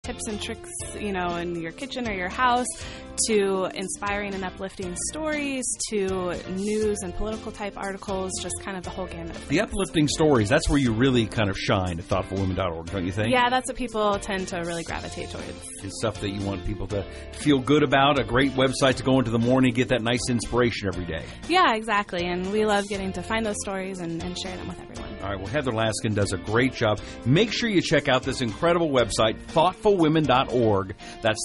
tips and tricks, in your kitchen or your house, to inspiring and uplifting stories, to news and political type articles, just kind of the whole gamut. The uplifting stories, that's where you really kind of shine at thoughtfulwomen.org, don't you think? Yeah, that's what people tend to really gravitate towards. It's stuff that you want people to feel good about, a great website to go into the morning, get that nice inspiration every day. Yeah, exactly, and we love getting to find those stories and share them with everyone. All right, well, Heather Laskin does a great job. Make sure you check out this incredible website, thoughtfulwomen.org. That's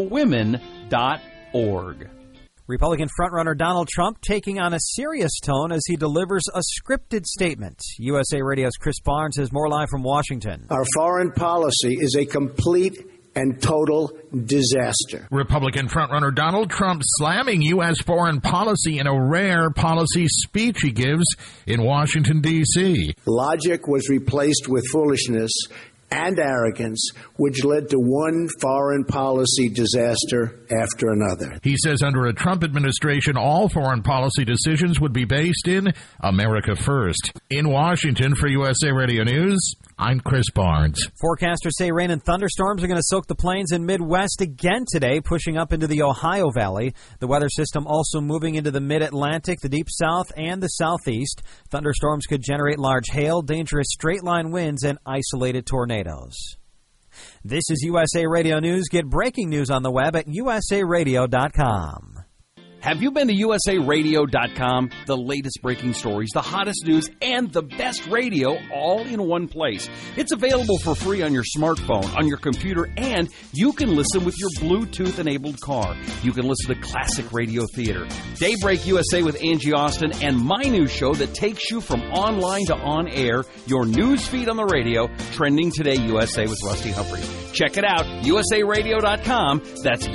thoughtfulwomen.org. Republican frontrunner Donald Trump taking on a serious tone as he delivers a scripted statement. USA Radio's Chris Barnes has more live from Washington. Our foreign policy is a complete and total disaster. Republican frontrunner Donald Trump slamming U.S. foreign policy in a rare policy speech he gives in Washington, D.C. Logic was replaced with foolishness and arrogance, which led to one foreign policy disaster after another. He says under a Trump administration, all foreign policy decisions would be based in America first. In Washington for USA Radio News, I'm Chris Barnes. Forecasters say rain and thunderstorms are going to soak the plains and Midwest again today, pushing up into the Ohio Valley. The weather system also moving into the mid-Atlantic, the deep south, and the southeast. Thunderstorms could generate large hail, dangerous straight-line winds, and isolated tornadoes. This is USA Radio News. Get breaking news on the web at usaradio.com. Have you been to usaradio.com? The latest breaking stories, the hottest news, and the best radio all in one place. It's available for free on your smartphone, on your computer, and you can listen with your Bluetooth-enabled car. You can listen to classic radio theater, Daybreak USA with Angie Austin, and my news show that takes you from online to on-air, your news feed on the radio, Trending Today USA with Rusty Humphrey. Check it out, usaradio.com. That's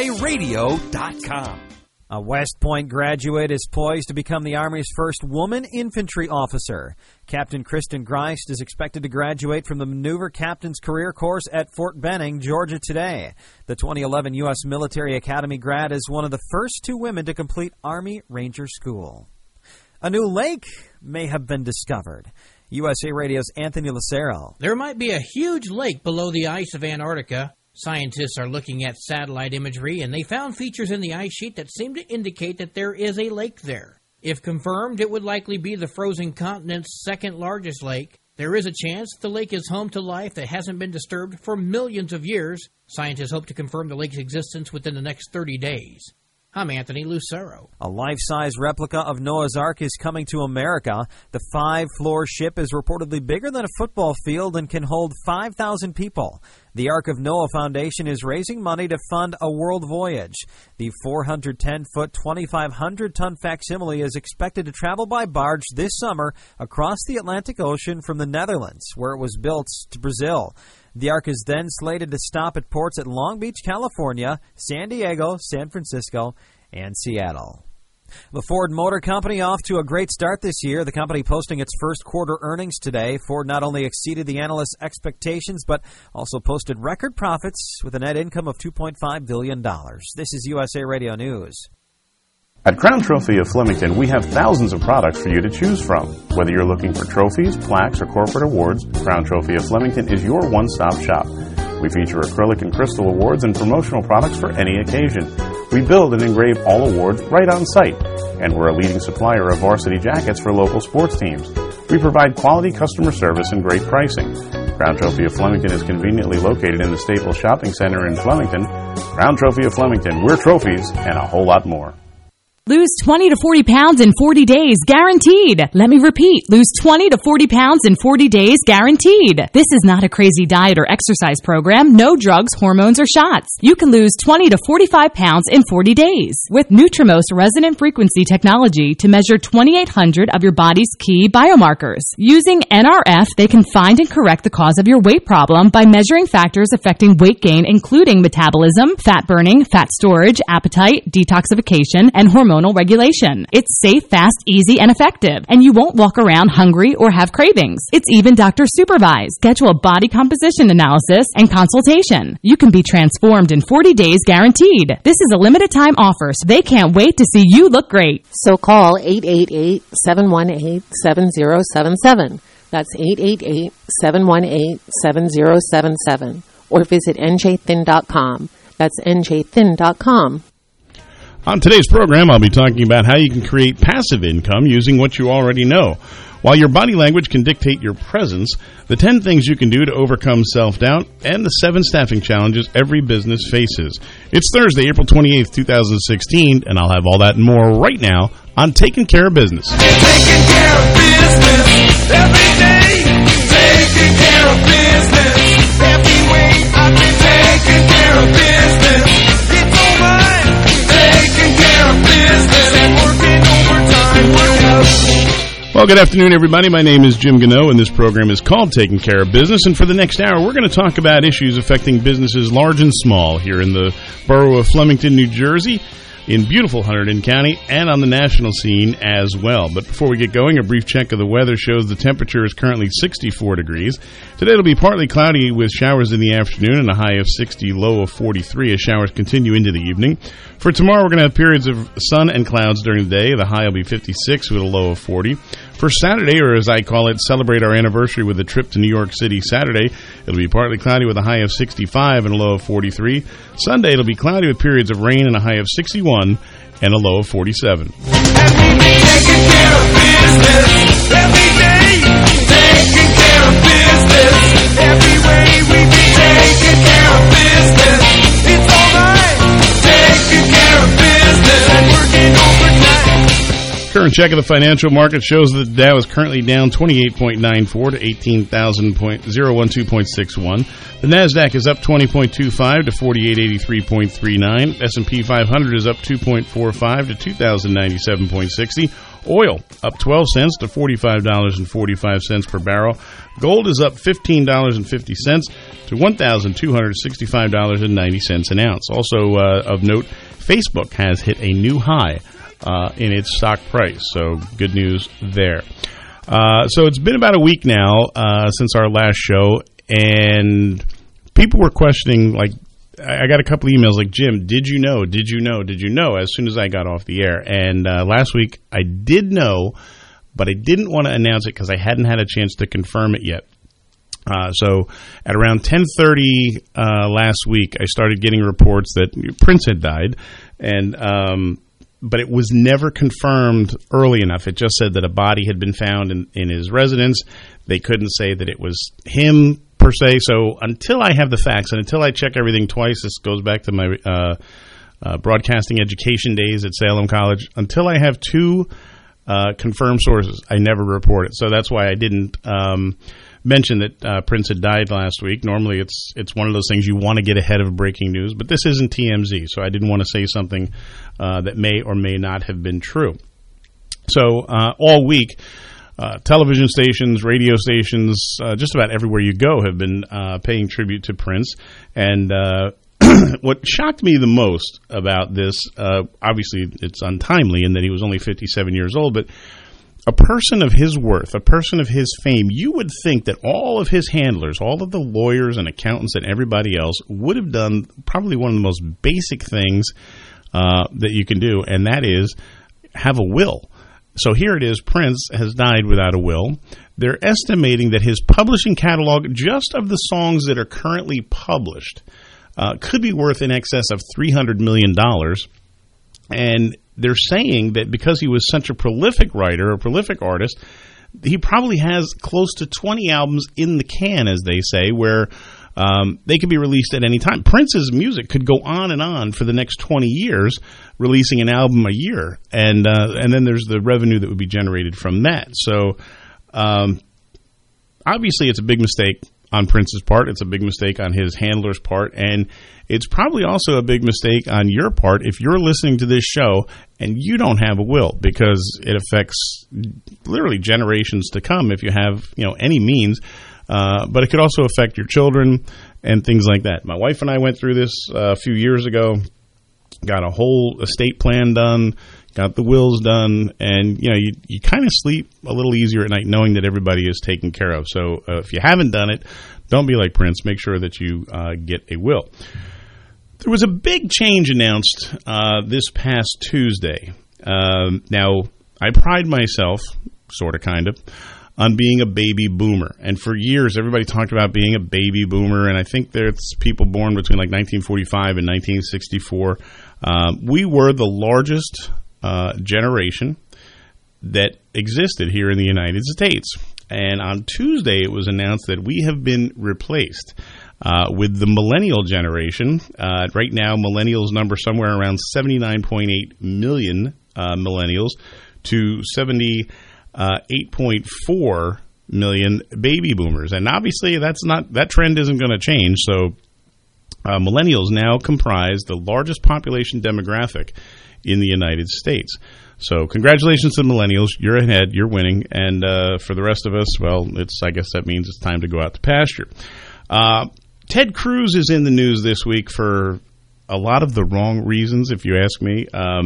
usaradio.com. A West Point graduate is poised to become the Army's first woman infantry officer. Captain Kristen Greist is expected to graduate from the Maneuver Captain's Career Course at Fort Benning, Georgia today. The 2011 U.S. Military Academy grad is one of the first two women to complete Army Ranger School. A new lake may have been discovered. USA Radio's Anthony Lucero. There might be a huge lake below the ice of Antarctica. Scientists are looking at satellite imagery, and they found features in the ice sheet that seem to indicate that there is a lake there. If confirmed, it would likely be the frozen continent's second largest lake. There is a chance the lake is home to life that hasn't been disturbed for millions of years. Scientists hope to confirm the lake's existence within the next 30 days. I'm Anthony Lucero. A life-size replica of Noah's Ark is coming to America. The 5-floor ship is reportedly bigger than a football field and can hold 5,000 people. The Ark of Noah Foundation is raising money to fund a world voyage. The 410-foot, 2,500-ton facsimile is expected to travel by barge this summer across the Atlantic Ocean from the Netherlands, where it was built, to Brazil. The Ark is then slated to stop at ports at Long Beach, California, San Diego, San Francisco, and Seattle. The Ford Motor Company off to a great start this year. The company posting its first quarter earnings today. Ford not only exceeded the analysts' expectations, but also posted record profits with a net income of $2.5 billion. This is USA Radio News. At Crown Trophy of Flemington, we have thousands of products for you to choose from. Whether you're looking for trophies, plaques, or corporate awards, Crown Trophy of Flemington is your one-stop shop. We feature acrylic and crystal awards and promotional products for any occasion. We build and engrave all awards right on site, and we're a leading supplier of varsity jackets for local sports teams. We provide quality customer service and great pricing. Crown Trophy of Flemington is conveniently located in the Staples Shopping Center in Flemington. Crown Trophy of Flemington, we're trophies and a whole lot more. Lose 20 to 40 pounds in 40 days, guaranteed. Let me repeat, lose 20 to 40 pounds in 40 days, guaranteed. This is not a crazy diet or exercise program. No drugs, hormones, or shots. You can lose 20 to 45 pounds in 40 days with Nutrimost resonant frequency technology to measure 2,800 of your body's key biomarkers. Using NRF, they can find and correct the cause of your weight problem by measuring factors affecting weight gain, including metabolism, fat burning, fat storage, appetite, detoxification, and hormonal regulation. It's safe, fast, easy, and effective, and you won't walk around hungry or have cravings. It's even doctor supervised. Schedule a body composition analysis and consultation. You can be transformed in 40 days guaranteed. This is a limited time offer, so they can't wait to see you look great. So call 888-718-7077. That's 888-718-7077. or visit njthin.com. That's njthin.com. On today's program, I'll be talking about how you can create passive income using what you already know. While your body language can dictate your presence, the 10 things you can do to overcome self-doubt, and the 7 staffing challenges every business faces. It's Thursday, April 28th, 2016, and I'll have all that and more right now on Taking Care of Business. Taking care of business every day. Taking care of business every way. I've been taking care of business. It's all mine. Taking care of business and working overtime. Work out. Well, good afternoon, everybody. My name is Jim Gano, and this program is called Taking Care of Business. And for the next hour, we're going to talk about issues affecting businesses large and small here in the borough of Flemington, New Jersey, in beautiful Hunterdon County, and on the national scene as well. But before we get going, a brief check of the weather shows the temperature is currently 64 degrees. Today it'll be partly cloudy with showers in the afternoon and a high of 60, low of 43 as showers continue into the evening. For tomorrow, we're going to have periods of sun and clouds during the day. The high will be 56 with a low of 40. For Saturday, or as I call it, celebrate our anniversary with a trip to New York City Saturday, it'll be partly cloudy with a high of 65 and a low of 43. Sunday, it'll be cloudy with periods of rain and a high of 61 and a low of 47. And we've been taking care of business every day. Taking care of business every way. We've been taking care of business. It's all right. Taking care of business and working overtime. Current check of the financial market shows that the Dow is currently down 28.94 to 18,012.61. The NASDAQ is up 20.25 to 4883.39. S&P 500 is up 2.45 to 2,097.60. Oil up 12 cents to $45.45 per barrel. Gold is up $15.50 to $1,265.90 an ounce. Also of note, Facebook has hit a new high in its stock price, so good news there. So it's been about a week now since our last show, and people were questioning, like, I got a couple emails like, Jim, did you know, as soon as I got off the air. And last week I did know, but I didn't want to announce it because I hadn't had a chance to confirm it yet. So at around 10:30 last week, I started getting reports that Prince had died, and but it was never confirmed early enough. It just said that a body had been found in his residence. They couldn't say that it was him, per se. So until I have the facts and until I check everything twice, this goes back to my broadcasting education days at Salem College. Until I have 2 confirmed sources, I never report it. So that's why I didn't mention that Prince had died last week. Normally it's one of those things you want to get ahead of breaking news, but this isn't TMZ, so I didn't want to say something that may or may not have been true. So all week, television stations, radio stations, just about everywhere you go have been paying tribute to Prince. And what shocked me the most about this, obviously it's untimely in that he was only 57 years old, but a person of his worth, a person of his fame, you would think that all of his handlers, all of the lawyers and accountants and everybody else would have done probably one of the most basic things that you can do, and that is have a will. So here it is, Prince has died without a will. They're estimating that his publishing catalog, just of the songs that are currently published, could be worth in excess of $300 million. And they're saying that because he was such a prolific writer, a prolific artist, he probably has close to 20 albums in the can, as they say, where they could be released at any time. Prince's music could go on and on for the next 20 years, releasing an album a year. And then there's the revenue that would be generated from that. So obviously it's a big mistake on Prince's part. It's a big mistake on his handler's part. And it's probably also a big mistake on your part if you're listening to this show and you don't have a will, because it affects literally generations to come if you have, any means. But it could also affect your children and things like that. My wife and I went through this a few years ago, got a whole estate plan done, got the wills done, and you kind of sleep a little easier at night knowing that everybody is taken care of. So if you haven't done it, don't be like Prince. Make sure that you get a will. There was a big change announced this past Tuesday. Now, I pride myself, sort of, kind of, on being a baby boomer. And for years, everybody talked about being a baby boomer, and I think there's people born between like 1945 and 1964. We were the largest generation that existed here in the United States. And on Tuesday, it was announced that we have been replaced with the millennial generation. Right now, millennials number somewhere around 79.8 million millennials to 78.4 million baby boomers. And obviously, that trend isn't going to change. So millennials now comprise the largest population demographic in the United States. So congratulations to the millennials. You're ahead. You're winning. And for the rest of us, well, I guess that means it's time to go out to pasture. Ted Cruz is in the news this week for a lot of the wrong reasons, if you ask me.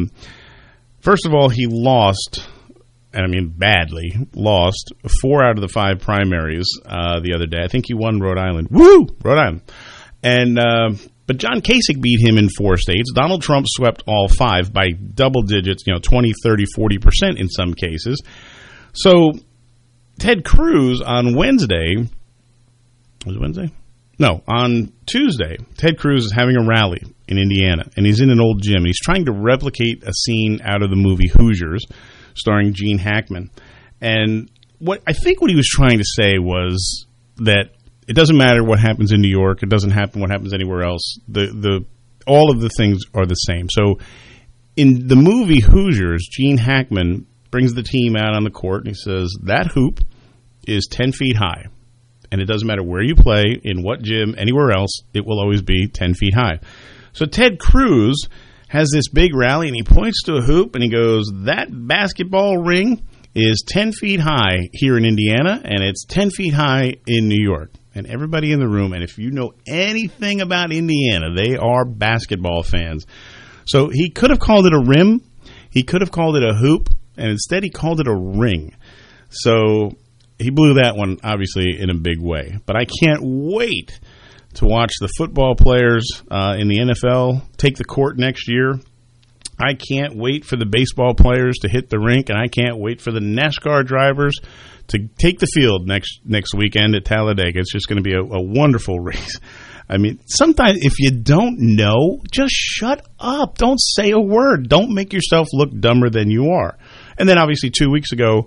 First of all, he lost, and I mean badly, lost 4 out of the 5 primaries the other day. I think he won Rhode Island. Woo! Rhode Island. And but John Kasich beat him in 4 states. Donald Trump swept all 5 by double digits, 20, 30, 40% in some cases. So Ted Cruz on Wednesday, was it Wednesday? No, on Tuesday, Ted Cruz is having a rally in Indiana, and he's in an old gym. He's trying to replicate a scene out of the movie Hoosiers, starring Gene Hackman. And what he was trying to say was that it doesn't matter what happens in New York. It doesn't happen what happens anywhere else. All of the things are the same. So in the movie Hoosiers, Gene Hackman brings the team out on the court, and he says, that hoop is 10 feet high. And it doesn't matter where you play, in what gym, anywhere else, it will always be 10 feet high. So Ted Cruz has this big rally, and he points to a hoop, and he goes, that basketball ring is 10 feet high here in Indiana, and it's 10 feet high in New York. And everybody in the room, and if you know anything about Indiana, they are basketball fans. So he could have called it a rim, he could have called it a hoop, and instead he called it a ring. So he blew that one, obviously, in a big way. But I can't wait to watch the football players in the NFL take the court next year. I can't wait for the baseball players to hit the rink, and I can't wait for the NASCAR drivers to take the field next weekend at Talladega. It's just going to be a wonderful race. I mean, sometimes if you don't know, just shut up. Don't say a word. Don't make yourself look dumber than you are. And then, obviously, 2 weeks ago,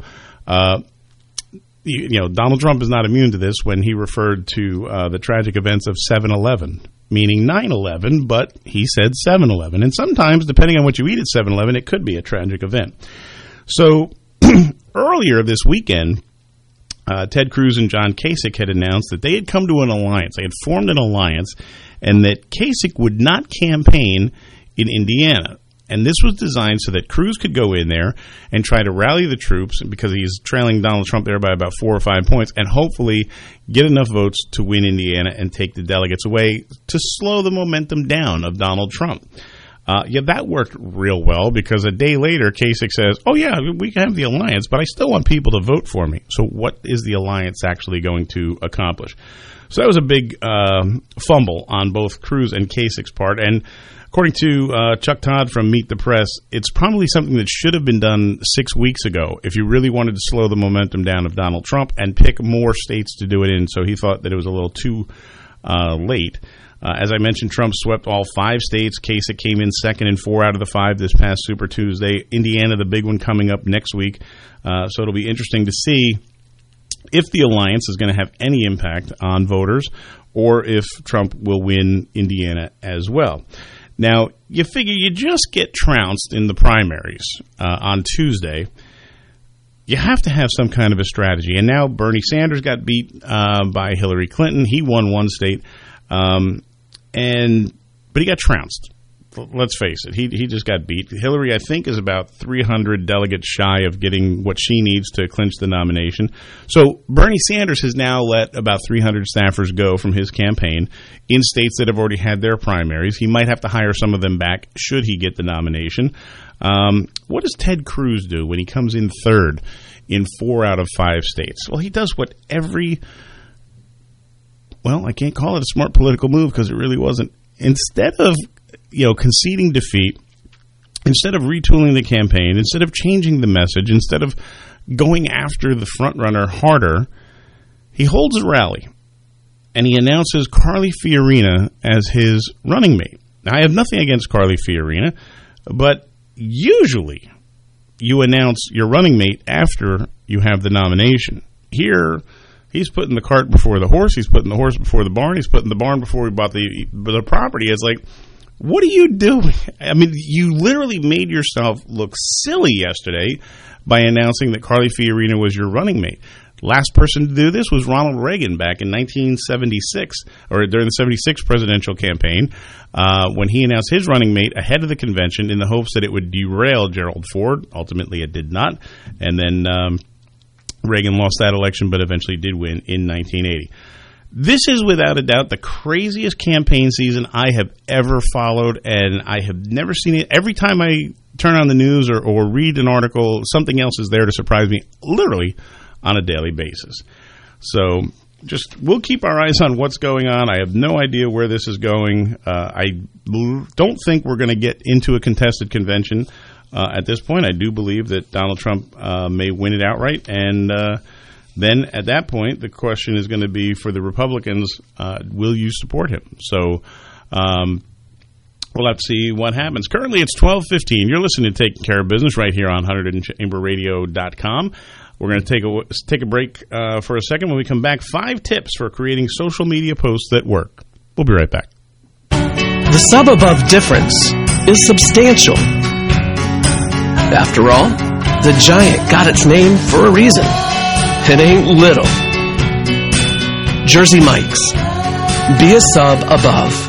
Donald Trump is not immune to this when he referred to the tragic events of 7/11, meaning 9/11, but he said 7/11. And sometimes, depending on what you eat at 7/11, it could be a tragic event. So earlier this weekend, Ted Cruz and John Kasich had announced that they had come to an alliance. They had formed an alliance, and that Kasich would not campaign in Indiana. And this was designed so that Cruz could go in there and try to rally the troops, because he's trailing Donald Trump there by about 4 or 5 points, and hopefully get enough votes to win Indiana and take the delegates away to slow the momentum down of Donald Trump. That worked real well, because a day later, Kasich says, oh, yeah, we can have the alliance, but I still want people to vote for me. So what is the alliance actually going to accomplish? So that was a big fumble on both Cruz and Kasich's part. And according to Chuck Todd from Meet the Press, it's probably something that should have been done 6 weeks ago if you really wanted to slow the momentum down of Donald Trump and pick more states to do it in. So he thought that it was a little too late. As I mentioned, Trump swept all 5 states. Kasich came in second in 4 out of the 5 this past Super Tuesday. Indiana, the big one, coming up next week. So it'll be interesting to see if the alliance is going to have any impact on voters, or if Trump will win Indiana as well. Now, you figure you just get trounced in the primaries on Tuesday. You have to have some kind of a strategy. And now Bernie Sanders got beat by Hillary Clinton. He won 1 state. But he got trounced. Let's face it. He just got beat. Hillary, I think, is about 300 delegates shy of getting what she needs to clinch the nomination. So Bernie Sanders has now let about 300 staffers go from his campaign in states that have already had their primaries. He might have to hire some of them back should he get the nomination. What does Ted Cruz do when he comes in third in 4 out of 5 states? Well, he does what I can't call it a smart political move, because it really wasn't. Instead of conceding defeat, instead of retooling the campaign, instead of changing the message, instead of going after the front runner harder, he holds a rally, and he announces Carly Fiorina as his running mate. Now, I have nothing against Carly Fiorina, but usually you announce your running mate after you have the nomination. Here, he's putting the cart before the horse. He's putting the horse before the barn. He's putting the barn before he bought the property. It's like, what are you doing? I mean, you literally made yourself look silly yesterday by announcing that Carly Fiorina was your running mate. Last person to do this was Ronald Reagan back in 1976, or during the 76 presidential campaign, when he announced his running mate ahead of the convention in the hopes that it would derail Gerald Ford. Ultimately, it did not. And then Reagan lost that election, but eventually did win in 1980. This is without a doubt the craziest campaign season I have ever followed, and I have never seen it. Every time I turn on the news or read an article, something else is there to surprise me, literally on a daily basis. So just we'll keep our eyes on what's going on. I have no idea where this is going. I don't think we're going to get into a contested convention at this point. I do believe that Donald Trump may win it outright, and then at that point, the question is going to be for the Republicans, will you support him? So we'll have to see what happens. Currently, it's 12:15. You're listening to Taking Care of Business right here on 100chamberradio.com. We're going to take a break for a second. When we come back, 5 tips for creating social media posts that work. We'll be right back. The sub-above difference is substantial. After all, the giant got its name for a reason. It ain't little. Jersey Mike's. Be a sub above.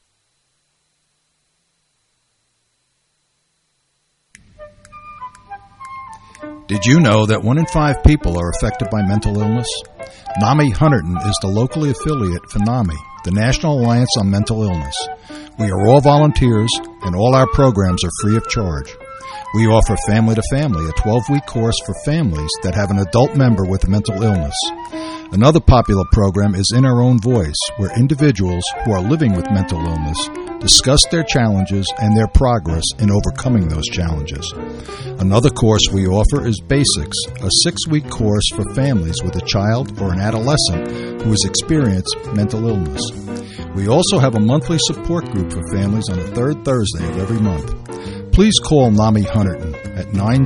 Did you know that 1 in 5 people are affected by mental illness? NAMI Hunterdon is the locally affiliate for NAMI, the National Alliance on Mental Illness. We are all volunteers, and all our programs are free of charge. We offer Family to Family, a 12-week course for families that have an adult member with a mental illness. Another popular program is In Our Own Voice, where individuals who are living with mental illness discuss their challenges and their progress in overcoming those challenges. Another course we offer is Basics, a 6-week course for families with a child or an adolescent who has experienced mental illness. We also have a monthly support group for families on the 3rd Thursday of every month. Please call NAMI Hunterdon at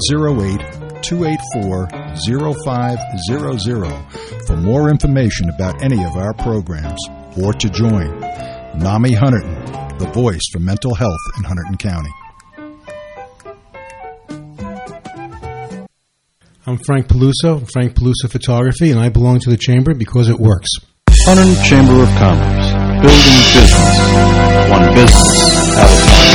908-284-0500 for more information about any of our programs or to join. NAMI Hunterdon, the voice for mental health in Hunterdon County. I'm Frank Peluso, Frank Peluso Photography, and I belong to the Chamber because it works. Hunterdon Chamber of Commerce, building business, one business at a time.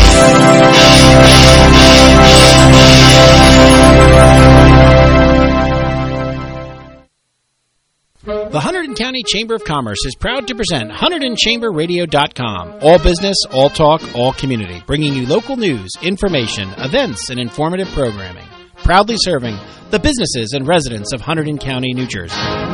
The Hunterdon County Chamber of Commerce is proud to present HunterdonChamberRadio.com. All business, all talk, all community. Bringing you local news, information, events, and informative programming. Proudly serving the businesses and residents of Hunterdon County, New Jersey.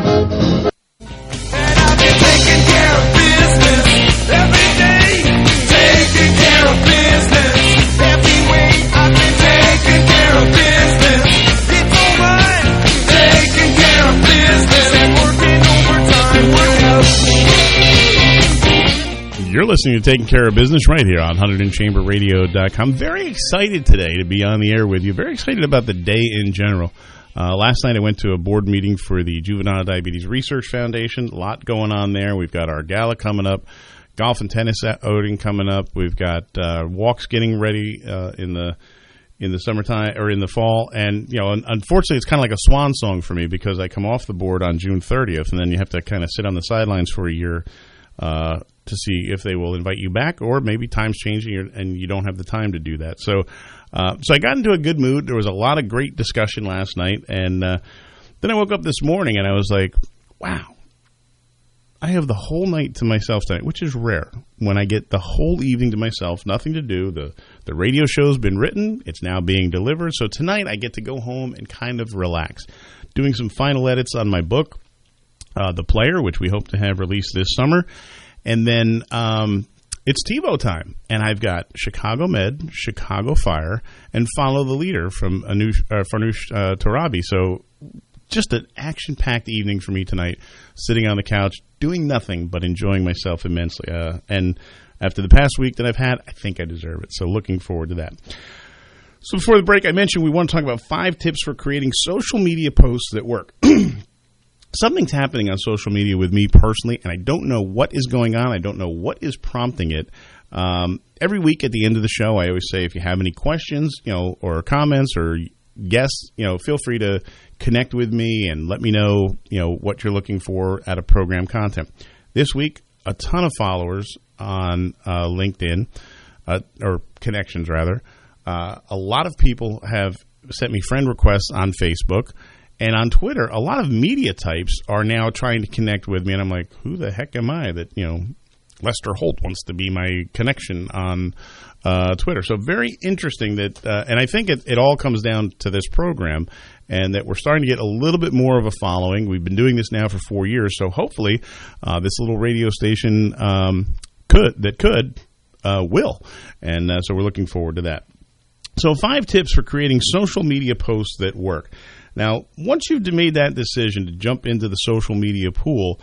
You're listening to Taking Care of Business right here on HunterdonChamberRadio.com. Very excited today to be on the air with you. Very excited about the day in general. Last night I went to a board meeting for the Juvenile Diabetes Research Foundation. A lot going on there. We've got our gala coming up, golf and tennis outing coming up. We've got walks getting ready in the summertime or in the fall. And, you know, unfortunately, it's kind of like a swan song for me because I come off the board on June 30th, and then you have to kind of sit on the sidelines for a year to see if they will invite you back, or maybe time's changing and you don't have the time to do that. So I got into a good mood. There was a lot of great discussion last night, and then I woke up this morning and I was like, wow, I have the whole night to myself tonight, which is rare when I get the whole evening to myself, nothing to do. The radio show's been written. It's now being delivered. So tonight I get to go home and kind of relax, doing some final edits on my book, The Player, which we hope to have released this summer. And then it's TiVo time, and I've got Chicago Med, Chicago Fire, and Follow the Leader from Farnoosh Torabi. So just an action-packed evening for me tonight, sitting on the couch, doing nothing but enjoying myself immensely. And after the past week that I've had, I think I deserve it. So looking forward to that. So before the break, I mentioned we want to talk about 5 tips for creating social media posts that work. Something's happening on social media with me personally, and I don't know what is going on. I don't know what is prompting it. Every week at the end of the show, I always say, if you have any questions, or comments or guests, feel free to connect with me and let me know, what you're looking for out of program content. This week, a ton of followers on LinkedIn, or connections rather. A lot of people have sent me friend requests on Facebook. And on Twitter, a lot of media types are now trying to connect with me, and I'm like, who the heck am I that, Lester Holt wants to be my connection on Twitter. So very interesting that, and I think it all comes down to this program, and that we're starting to get a little bit more of a following. We've been doing this now for 4 years, so hopefully this little radio station will. And so we're looking forward to that. So 5 tips for creating social media posts that work. Now, once you've made that decision to jump into the social media pool,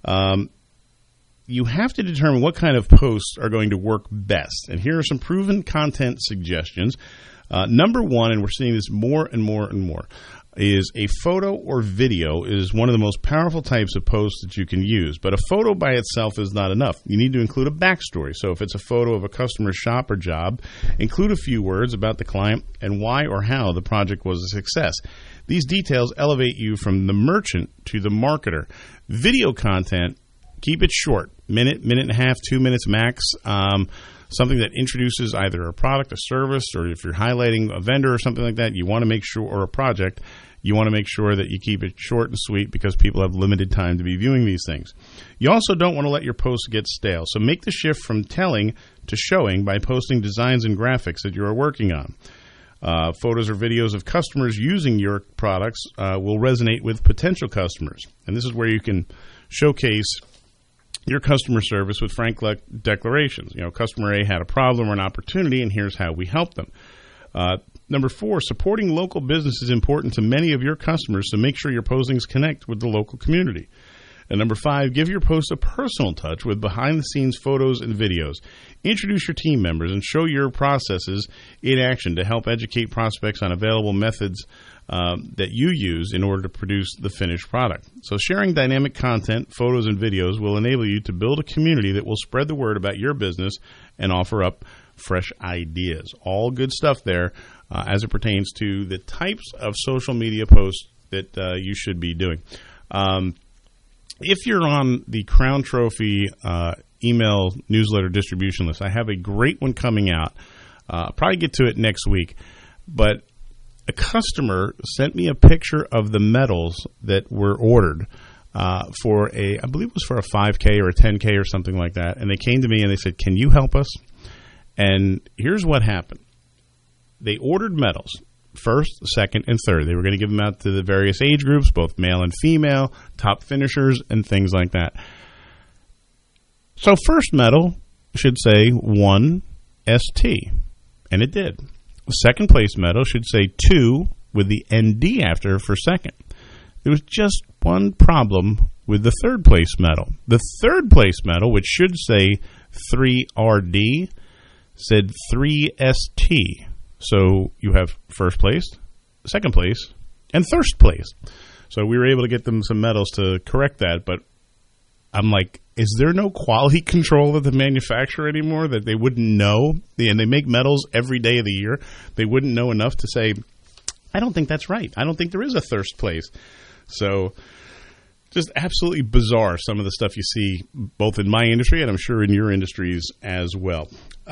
you have to determine what kind of posts are going to work best. And here are some proven content suggestions. Number 1, and we're seeing this more and more and more, is a photo or video is one of the most powerful types of posts that you can use. But a photo by itself is not enough. You need to include a backstory. So if it's a photo of a customer's shop or job, include a few words about the client and why or how the project was a success. These details elevate you from the merchant to the marketer. Video content, keep it short, minute and a half, 2 minutes max. Something that introduces either a product, a service, or if you're highlighting a vendor or something like that, you want to make sure, or a project, you want to make sure that you keep it short and sweet because people have limited time to be viewing these things. You also don't want to let your posts get stale. So make the shift from telling to showing by posting designs and graphics that you are working on. Photos or videos of customers using your products will resonate with potential customers. And this is where you can showcase your customer service with frank declarations. Customer A had a problem or an opportunity, and here's how we helped them. Number 4, supporting local business is important to many of your customers, so make sure your postings connect with the local community. And number 5, give your post a personal touch with behind-the-scenes photos and videos. Introduce your team members and show your processes in action to help educate prospects on available methods that you use in order to produce the finished product. So sharing dynamic content, photos, and videos will enable you to build a community that will spread the word about your business and offer up fresh ideas. All good stuff there as it pertains to the types of social media posts that you should be doing. If you're on the Crown Trophy email newsletter distribution list, I have a great one coming out. I'll probably get to it next week. But a customer sent me a picture of the medals that were ordered for I believe it was for a 5K or a 10K or something like that. And they came to me and they said, can you help us? And here's what happened. They ordered medals, first, second, and third. They were going to give them out to the various age groups, both male and female, top finishers, and things like that. So first medal should say 1 ST, and it did. Second place medal should say 2 with the ND after for second. There was just one problem with the third place medal. The third place medal, which should say 3RD, said 3ST. So you have first place, second place, and third place. So we were able to get them some medals to correct that, but I'm like, is there no quality control at the manufacturer anymore that they wouldn't know? And they make medals every day of the year. They wouldn't know enough to say, I don't think that's right. I don't think there is a third place. So just absolutely bizarre, some of the stuff you see both in my industry and I'm sure in your industries as well.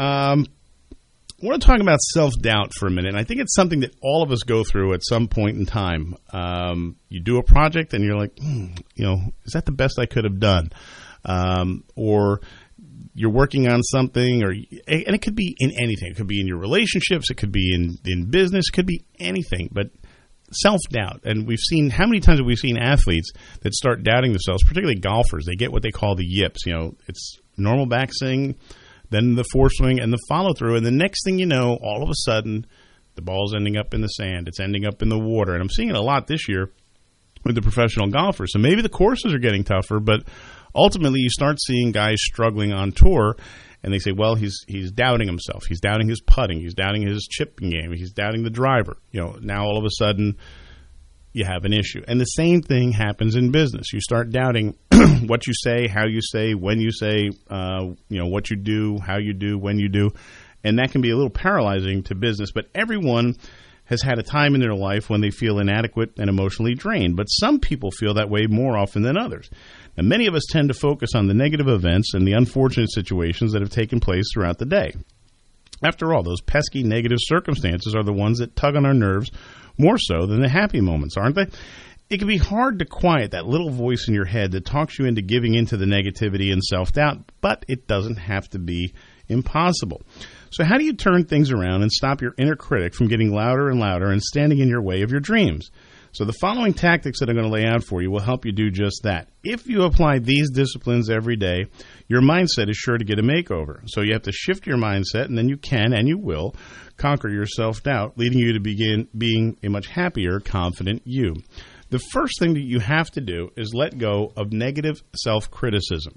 I want to talk about self-doubt for a minute. And I think it's something that all of us go through at some point in time. You do a project and you're like, is that the best I could have done? Or you're working on something, and it could be in anything. It could be in your relationships. It could be in business. It could be anything. But self-doubt. And we've seen, how many times have we seen athletes that start doubting themselves, particularly golfers? They get what they call the yips. It's normal backswing, then the foreswing and the follow-through, and the next thing you know, all of a sudden, the ball's ending up in the sand. It's ending up in the water, and I'm seeing it a lot this year with the professional golfers. So maybe the courses are getting tougher, but ultimately you start seeing guys struggling on tour, and they say, well, he's doubting himself. He's doubting his putting. He's doubting his chipping game. He's doubting the driver. Now all of a sudden you have an issue. And the same thing happens in business. You start doubting what you say, how you say, when you say, what you do, how you do, when you do. And that can be a little paralyzing to business. But everyone has had a time in their life when they feel inadequate and emotionally drained. But some people feel that way more often than others. And many of us tend to focus on the negative events and the unfortunate situations that have taken place throughout the day. After all, those pesky negative circumstances are the ones that tug on our nerves more so than the happy moments, aren't they? It can be hard to quiet that little voice in your head that talks you into giving into the negativity and self-doubt, but it doesn't have to be impossible. So how do you turn things around and stop your inner critic from getting louder and louder and standing in your way of your dreams? So the following tactics that I'm going to lay out for you will help you do just that. If you apply these disciplines every day, your mindset is sure to get a makeover. So you have to shift your mindset, and then you can and you will conquer your self-doubt, leading you to begin being a much happier, confident you. The first thing that you have to do is let go of negative self-criticism.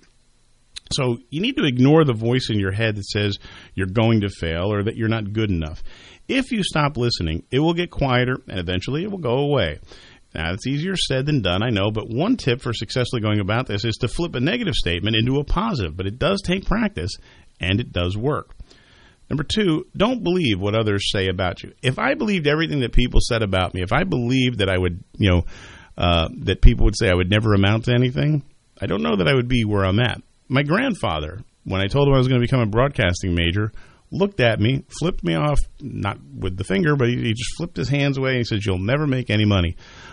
So you need to ignore the voice in your head that says you're going to fail or that you're not good enough. If you stop listening, it will get quieter and eventually it will go away. Now, it's easier said than done, I know, but one tip for successfully going about this is to flip a negative statement into a positive, but it does take practice and it does work. Number 2, don't believe what others say about you. If I believed everything that people said about me, if I believed that I would, that people would say I would never amount to anything, I don't know that I would be where I'm at. My grandfather, when I told him I was going to become a broadcasting major, looked at me, flipped me off, not with the finger, but he just flipped his hands away and he said, you'll never make any money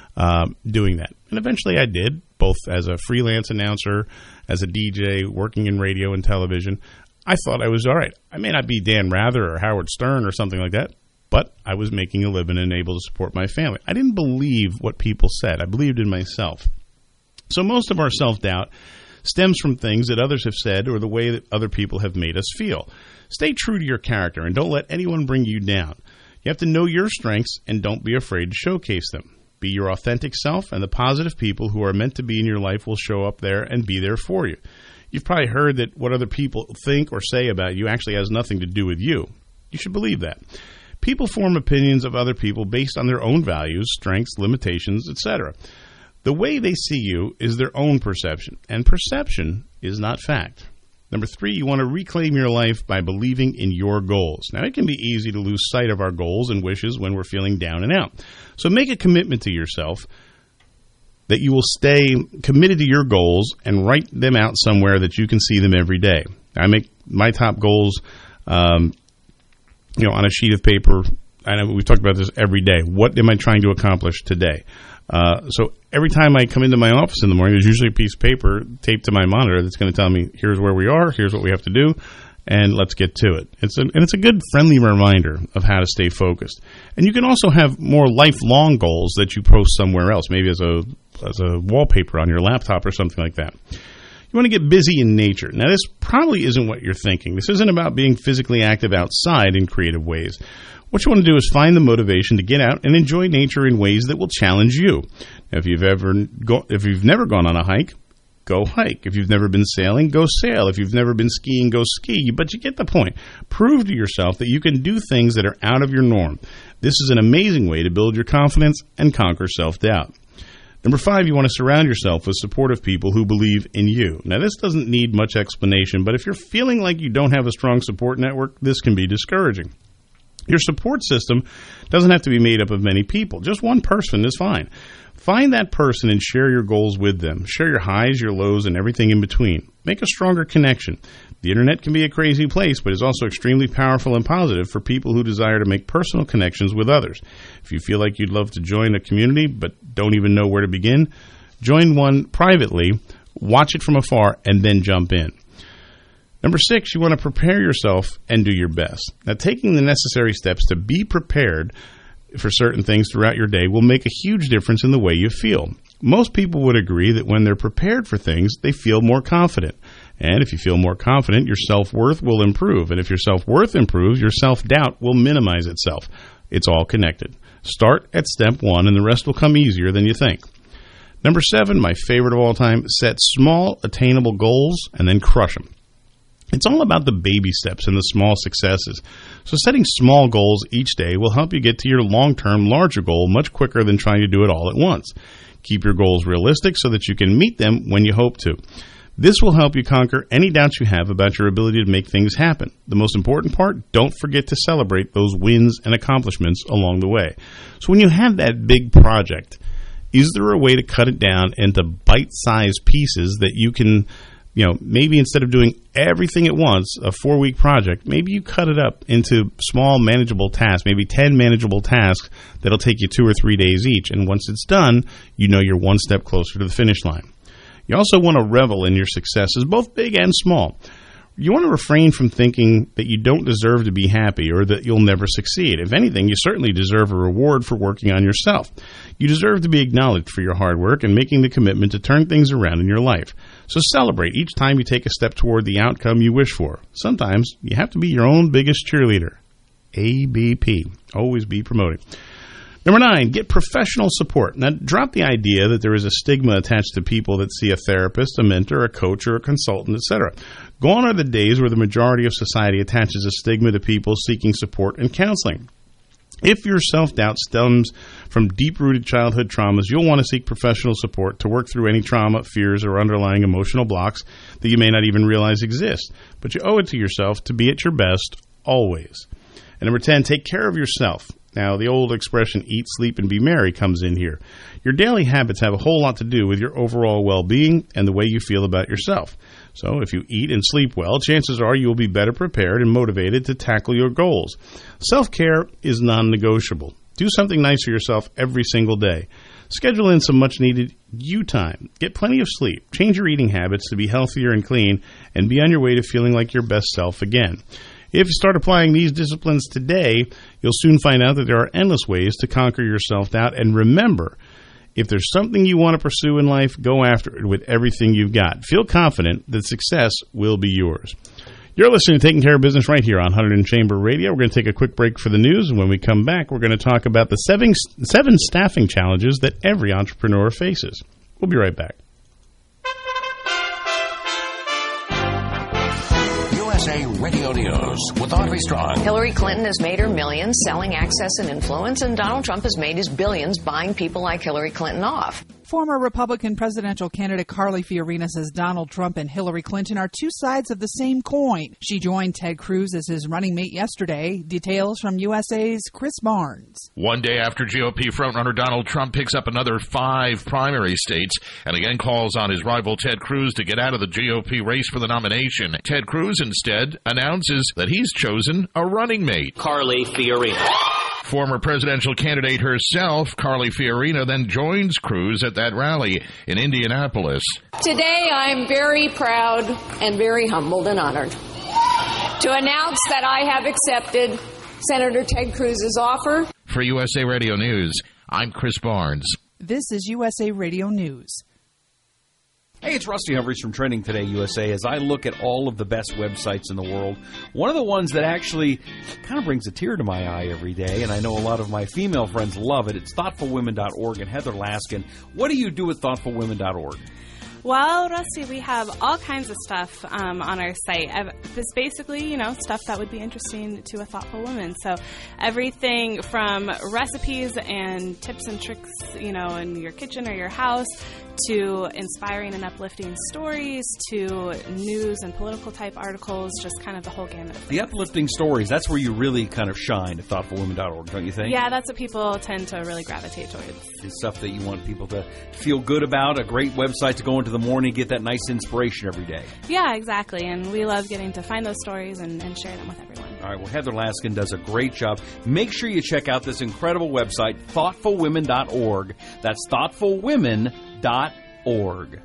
doing that. And eventually I did, both as a freelance announcer, as a DJ, working in radio and television. I thought I was all right. I may not be Dan Rather or Howard Stern or something like that, but I was making a living and able to support my family. I didn't believe what people said. I believed in myself. So most of our self-doubt stems from things that others have said or the way that other people have made us feel. Stay true to your character and don't let anyone bring you down. You have to know your strengths and don't be afraid to showcase them. Be your authentic self, and the positive people who are meant to be in your life will show up there and be there for you. You've probably heard that what other people think or say about you actually has nothing to do with you. You should believe that. People form opinions of other people based on their own values, strengths, limitations, etc. The way they see you is their own perception, and perception is not fact. Number 3, you want to reclaim your life by believing in your goals. Now, it can be easy to lose sight of our goals and wishes when we're feeling down and out. So make a commitment to yourself that you will stay committed to your goals and write them out somewhere that you can see them every day. I make my top goals, on a sheet of paper. I know we've talked about this every day. What am I trying to accomplish today? So every time I come into my office in the morning, there's usually a piece of paper taped to my monitor that's going to tell me, here's where we are, here's what we have to do, and let's get to it. It's a good, friendly reminder of how to stay focused. And you can also have more lifelong goals that you post somewhere else, maybe as a wallpaper on your laptop or something like that. You want to get busy in nature. Now, this probably isn't what you're thinking. This isn't about being physically active outside in creative ways. What you want to do is find the motivation to get out and enjoy nature in ways that will challenge you. Now, if you've never gone on a hike, go hike. If you've never been sailing, go sail. If you've never been skiing, go ski. But you get the point. Prove to yourself that you can do things that are out of your norm. This is an amazing way to build your confidence and conquer self-doubt. Number 5, you want to surround yourself with supportive people who believe in you. Now, this doesn't need much explanation, but if you're feeling like you don't have a strong support network, this can be discouraging. Your support system doesn't have to be made up of many people. Just one person is fine. Find that person and share your goals with them. Share your highs, your lows, and everything in between. Make a stronger connection. The internet can be a crazy place, but is also extremely powerful and positive for people who desire to make personal connections with others. If you feel like you'd love to join a community but don't even know where to begin, join one privately, watch it from afar, and then jump in. Number 6, you want to prepare yourself and do your best. Now, taking the necessary steps to be prepared for certain things throughout your day will make a huge difference in the way you feel. Most people would agree that when they're prepared for things, they feel more confident. And if you feel more confident, your self-worth will improve. And if your self-worth improves, your self-doubt will minimize itself. It's all connected. Start at step 1, and the rest will come easier than you think. Number 7, my favorite of all time, set small, attainable goals and then crush them. It's all about the baby steps and the small successes. So setting small goals each day will help you get to your long-term, larger goal much quicker than trying to do it all at once. Keep your goals realistic so that you can meet them when you hope to. This will help you conquer any doubts you have about your ability to make things happen. The most important part, don't forget to celebrate those wins and accomplishments along the way. So when you have that big project, is there a way to cut it down into bite-sized pieces that you can, maybe instead of doing everything at once, a 4-week project, maybe you cut it up into small manageable tasks, maybe 10 manageable tasks that'll take you 2 or 3 days each. And once it's done, you're one step closer to the finish line. You also want to revel in your successes, both big and small. You want to refrain from thinking that you don't deserve to be happy or that you'll never succeed. If anything, you certainly deserve a reward for working on yourself. You deserve to be acknowledged for your hard work and making the commitment to turn things around in your life. So celebrate each time you take a step toward the outcome you wish for. Sometimes you have to be your own biggest cheerleader. ABP. Always be promoting. Number 9, get professional support. Now, drop the idea that there is a stigma attached to people that see a therapist, a mentor, a coach, or a consultant, etc. Gone are the days where the majority of society attaches a stigma to people seeking support and counseling. If your self-doubt stems from deep-rooted childhood traumas, you'll want to seek professional support to work through any trauma, fears, or underlying emotional blocks that you may not even realize exist. But you owe it to yourself to be at your best always. And number 10, take care of yourself. Now, the old expression, eat, sleep, and be merry comes in here. Your daily habits have a whole lot to do with your overall well-being and the way you feel about yourself. So if you eat and sleep well, chances are you will be better prepared and motivated to tackle your goals. Self-care is non-negotiable. Do something nice for yourself every single day. Schedule in some much-needed you time. Get plenty of sleep. Change your eating habits to be healthier and clean, and be on your way to feeling like your best self again. If you start applying these disciplines today, you'll soon find out that there are endless ways to conquer your self-doubt. And remember, if there's something you want to pursue in life, go after it with everything you've got. Feel confident that success will be yours. You're listening to Taking Care of Business right here on Hunterdon Chamber Radio. We're going to take a quick break for the news, and when we come back, we're going to talk about the seven staffing challenges that every entrepreneur faces. We'll be right back. USA Radio News with Audrey Strong. Hillary Clinton has made her millions selling access and influence, and Donald Trump has made his billions buying people like Hillary Clinton off. Former Republican presidential candidate Carly Fiorina says Donald Trump and Hillary Clinton are two sides of the same coin. She joined Ted Cruz as his running mate yesterday. Details from USA's Chris Barnes. One day after GOP frontrunner Donald Trump picks up another 5 primary states and again calls on his rival Ted Cruz to get out of the GOP race for the nomination, Ted Cruz instead announces that he's chosen a running mate, Carly Fiorina. Former presidential candidate herself, Carly Fiorina, then joins Cruz at that rally in Indianapolis. Today, I'm very proud and very humbled and honored to announce that I have accepted Senator Ted Cruz's offer. For USA Radio News, I'm Chris Barnes. This is USA Radio News. Hey, it's Rusty Humphries from Trending Today USA. As I look at all of the best websites in the world, one of the ones that actually kind of brings a tear to my eye every day, and I know a lot of my female friends love it, it's thoughtfulwomen.org. And Heather Laskin, what do you do with thoughtfulwomen.org? Well, Rusty, we have all kinds of stuff on our site. This basically, stuff that would be interesting to a thoughtful woman. So everything from recipes and tips and tricks, in your kitchen or your house, to inspiring and uplifting stories, to news and political type articles, just kind of the whole gamut. The uplifting stories, that's where you really kind of shine at thoughtfulwomen.org, don't you think? Yeah, that's what people tend to really gravitate towards. It's stuff that you want people to feel good about, a great website to go into the morning, get that nice inspiration every day. Yeah, exactly, and we love getting to find those stories and share them with everyone. All right, well, Heather Laskin does a great job. Make sure you check out this incredible website, thoughtfulwomen.org. That's thoughtfulwomen.org. And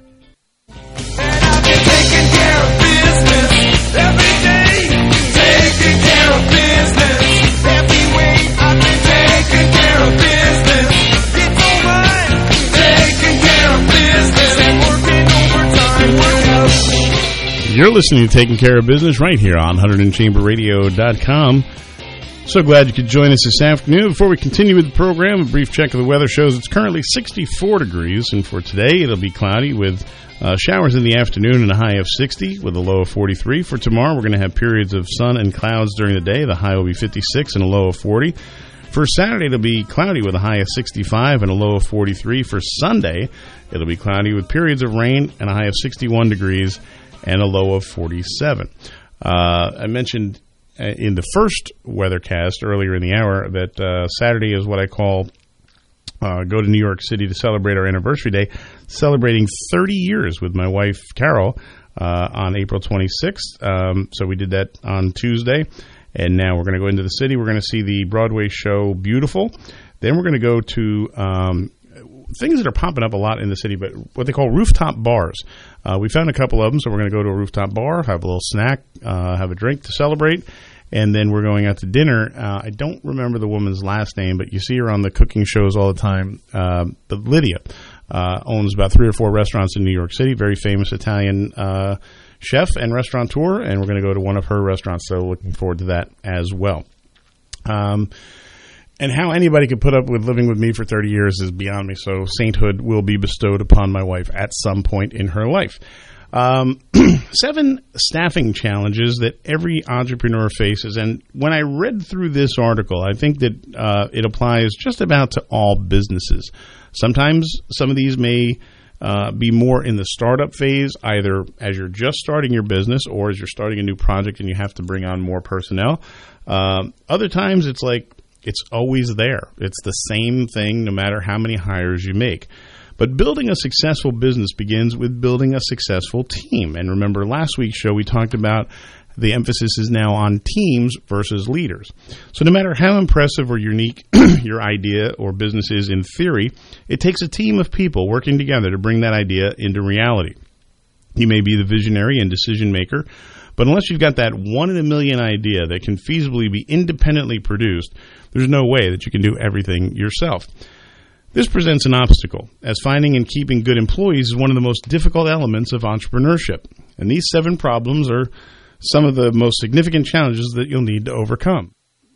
I've been taking care of business every day. Taking care of business every way. I've been taking care of business. It's all mine. Taking care of business and working overtime. You're listening to Taking Care of Business right here on 100chamberradio.com. So glad you could join us this afternoon. Before we continue with the program, a brief check of the weather shows it's currently 64 degrees, and for today it'll be cloudy with showers in the afternoon and a high of 60 with a low of 43. For tomorrow, we're going to have periods of sun and clouds during the day. The high will be 56 and a low of 40. For Saturday, it'll be cloudy with a high of 65 and a low of 43. For Sunday, it'll be cloudy with periods of rain and a high of 61 degrees and a low of 47. I mentioned in the first weathercast earlier in the hour that Saturday is what I call go to New York City to celebrate our anniversary day, celebrating 30 years with my wife, Carol, on April 26th. So we did that on Tuesday. And now we're going to go into the city. We're going to see the Broadway show Beautiful. Then we're going to go to things that are popping up a lot in the city, but what they call rooftop bars. We found a couple of them, so we're going to go to a rooftop bar, have a little snack, have a drink to celebrate, and then we're going out to dinner. I don't remember the woman's last name, but you see her on the cooking shows all the time. But Lydia owns about 3 or 4 restaurants in New York City, very famous Italian chef and restaurateur, and we're going to go to one of her restaurants, so looking forward to that as well. And how anybody could put up with living with me for 30 years is beyond me, so sainthood will be bestowed upon my wife at some point in her life. 7 staffing challenges that every entrepreneur faces, and when I read through this article, I think that it applies just about to all businesses. Sometimes some of these may be more in the startup phase, either as you're just starting your business or as you're starting a new project and you have to bring on more personnel. Other times it's like it's always there. It's the same thing no matter how many hires you make. But building a successful business begins with building a successful team. And remember, last week's show we talked about the emphasis is now on teams versus leaders. So no matter how impressive or unique your idea or business is in theory, it takes a team of people working together to bring that idea into reality. You may be the visionary and decision maker, but unless you've got that 1 in a million idea that can feasibly be independently produced, there's no way that you can do everything yourself. This presents an obstacle, as finding and keeping good employees is one of the most difficult elements of entrepreneurship. And these 7 problems are some of the most significant challenges that you'll need to overcome.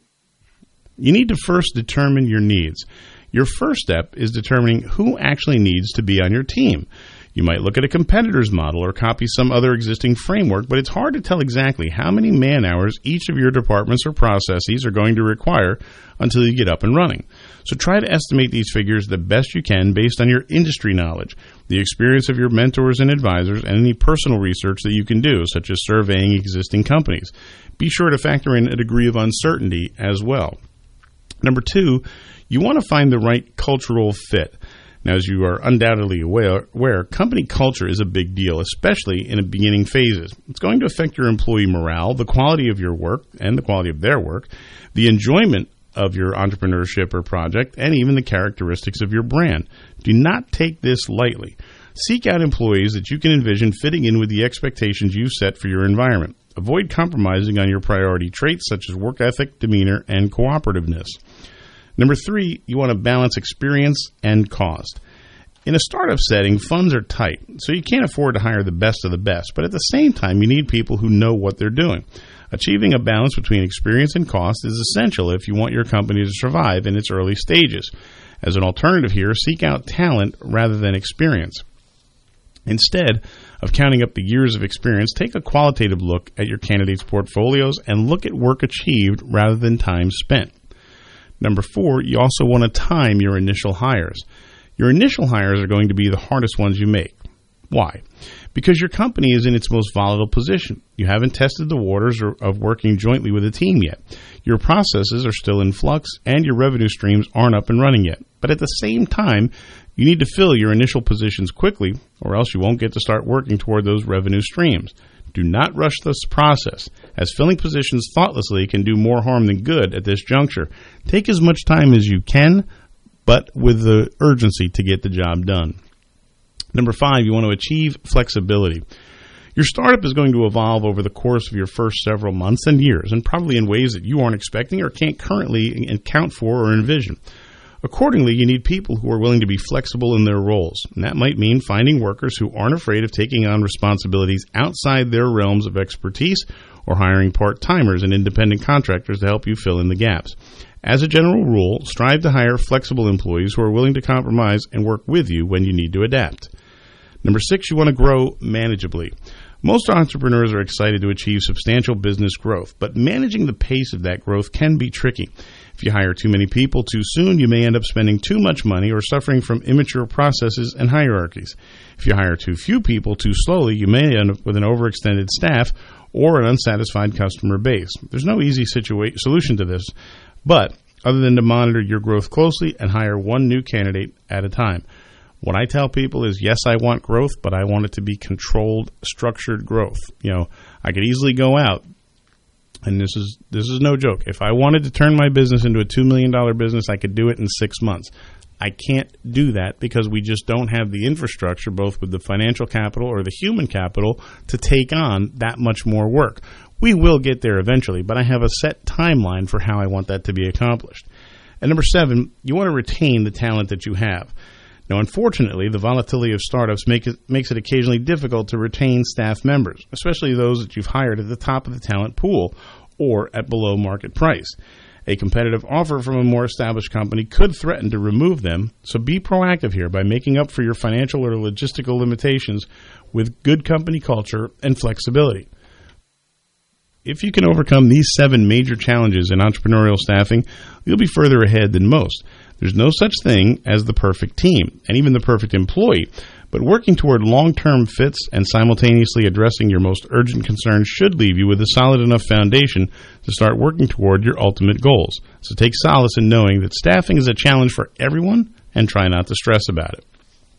You need to first determine your needs. Your first step is determining who actually needs to be on your team. You might look at a competitor's model or copy some other existing framework, but it's hard to tell exactly how many man-hours each of your departments or processes are going to require until you get up and running. So try to estimate these figures the best you can based on your industry knowledge, the experience of your mentors and advisors, and any personal research that you can do, such as surveying existing companies. Be sure to factor in a degree of uncertainty as well. Number 2, you want to find the right cultural fit. Now, as you are undoubtedly aware, company culture is a big deal, especially in the beginning phases. It's going to affect your employee morale, the quality of your work and the quality of their work, the enjoyment of your entrepreneurship or project, and even the characteristics of your brand. Do not take this lightly. Seek out employees that you can envision fitting in with the expectations you've set for your environment. Avoid compromising on your priority traits such as work ethic, demeanor, and cooperativeness. Number 3, you want to balance experience and cost. In a startup setting, funds are tight, so you can't afford to hire the best of the best, but at the same time, you need people who know what they're doing. Achieving a balance between experience and cost is essential if you want your company to survive in its early stages. As an alternative here, seek out talent rather than experience. Instead of counting up the years of experience, take a qualitative look at your candidates' portfolios and look at work achieved rather than time spent. Number 4, you also want to time your initial hires. Your initial hires are going to be the hardest ones you make. Why? Because your company is in its most volatile position. You haven't tested the waters of working jointly with a team yet. Your processes are still in flux, and your revenue streams aren't up and running yet. But at the same time, you need to fill your initial positions quickly, or else you won't get to start working toward those revenue streams. Do not rush this process, as filling positions thoughtlessly can do more harm than good at this juncture. Take as much time as you can, but with the urgency to get the job done. Number 5, you want to achieve flexibility. Your startup is going to evolve over the course of your first several months and years, and probably in ways that you aren't expecting or can't currently account for or envision. Accordingly, you need people who are willing to be flexible in their roles, and that might mean finding workers who aren't afraid of taking on responsibilities outside their realms of expertise, or hiring part-timers and independent contractors to help you fill in the gaps. As a general rule, strive to hire flexible employees who are willing to compromise and work with you when you need to adapt. Number 6, you want to grow manageably. Most entrepreneurs are excited to achieve substantial business growth, but managing the pace of that growth can be tricky. If you hire too many people too soon, you may end up spending too much money or suffering from immature processes and hierarchies. If you hire too few people too slowly, you may end up with an overextended staff or an unsatisfied customer base. There's no easy solution to this, but other than to monitor your growth closely and hire one new candidate at a time. What I tell people is, yes, I want growth, but I want it to be controlled, structured growth. I could easily go out, and this is no joke. If I wanted to turn my business into a $2 million business, I could do it in 6 months. I can't do that because we just don't have the infrastructure, both with the financial capital or the human capital, to take on that much more work. We will get there eventually, but I have a set timeline for how I want that to be accomplished. And number 7, you want to retain the talent that you have. Now, unfortunately, the volatility of startups makes it occasionally difficult to retain staff members, especially those that you've hired at the top of the talent pool or at below market price. A competitive offer from a more established company could threaten to remove them, so be proactive here by making up for your financial or logistical limitations with good company culture and flexibility. If you can overcome these 7 major challenges in entrepreneurial staffing, you'll be further ahead than most. There's no such thing as the perfect team, and even the perfect employee, but working toward long-term fits and simultaneously addressing your most urgent concerns should leave you with a solid enough foundation to start working toward your ultimate goals. So take solace in knowing that staffing is a challenge for everyone, and try not to stress about it.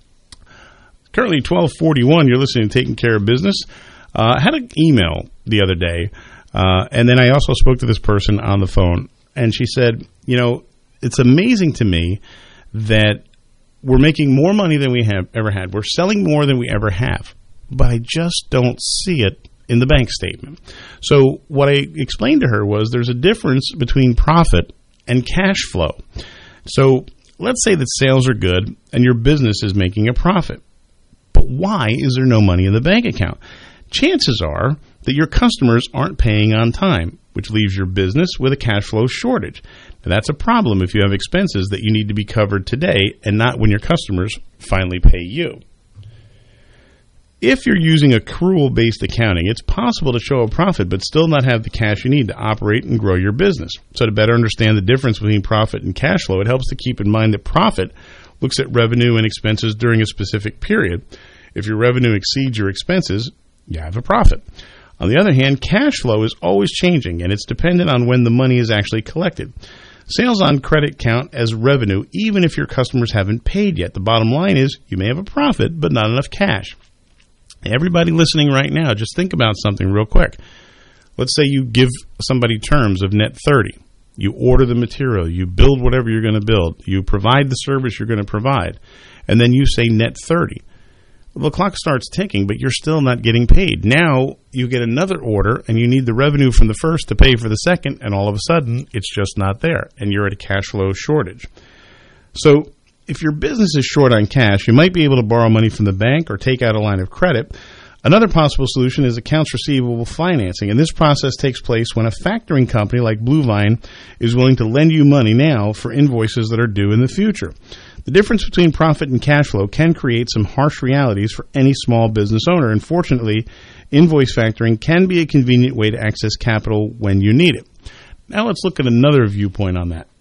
Currently 12:41, you're listening to Taking Care of Business. I had an email the other day, and then I also spoke to this person on the phone, and she said, it's amazing to me that we're making more money than we have ever had. We're selling more than we ever have, but I just don't see it in the bank statement. So what I explained to her was there's a difference between profit and cash flow. So let's say that sales are good and your business is making a profit, but why is there no money in the bank account? Chances are that your customers aren't paying on time, which leaves your business with a cash flow shortage. Now, that's a problem if you have expenses that you need to be covered today and not when your customers finally pay you. If you're using accrual-based accounting, it's possible to show a profit but still not have the cash you need to operate and grow your business. So to better understand the difference between profit and cash flow, it helps to keep in mind that profit looks at revenue and expenses during a specific period. If your revenue exceeds your expenses, you have a profit. On the other hand, cash flow is always changing, and it's dependent on when the money is actually collected. Sales on credit count as revenue, even if your customers haven't paid yet. The bottom line is you may have a profit, but not enough cash. Everybody listening right now, just think about something real quick. Let's say you give somebody terms of net 30. You order the material. You build whatever you're going to build. You provide the service you're going to provide. And then you say net 30. Well, the clock starts ticking, but you're still not getting paid. Now you get another order, and you need the revenue from the first to pay for the second, and all of a sudden, it's just not there, and you're at a cash flow shortage. So if your business is short on cash, you might be able to borrow money from the bank or take out a line of credit. Another possible solution is accounts receivable financing, and this process takes place when a factoring company like Bluevine is willing to lend you money now for invoices that are due in the future. The difference between profit and cash flow can create some harsh realities for any small business owner. Unfortunately, invoice factoring can be a convenient way to access capital when you need it. Now let's look at another viewpoint on that.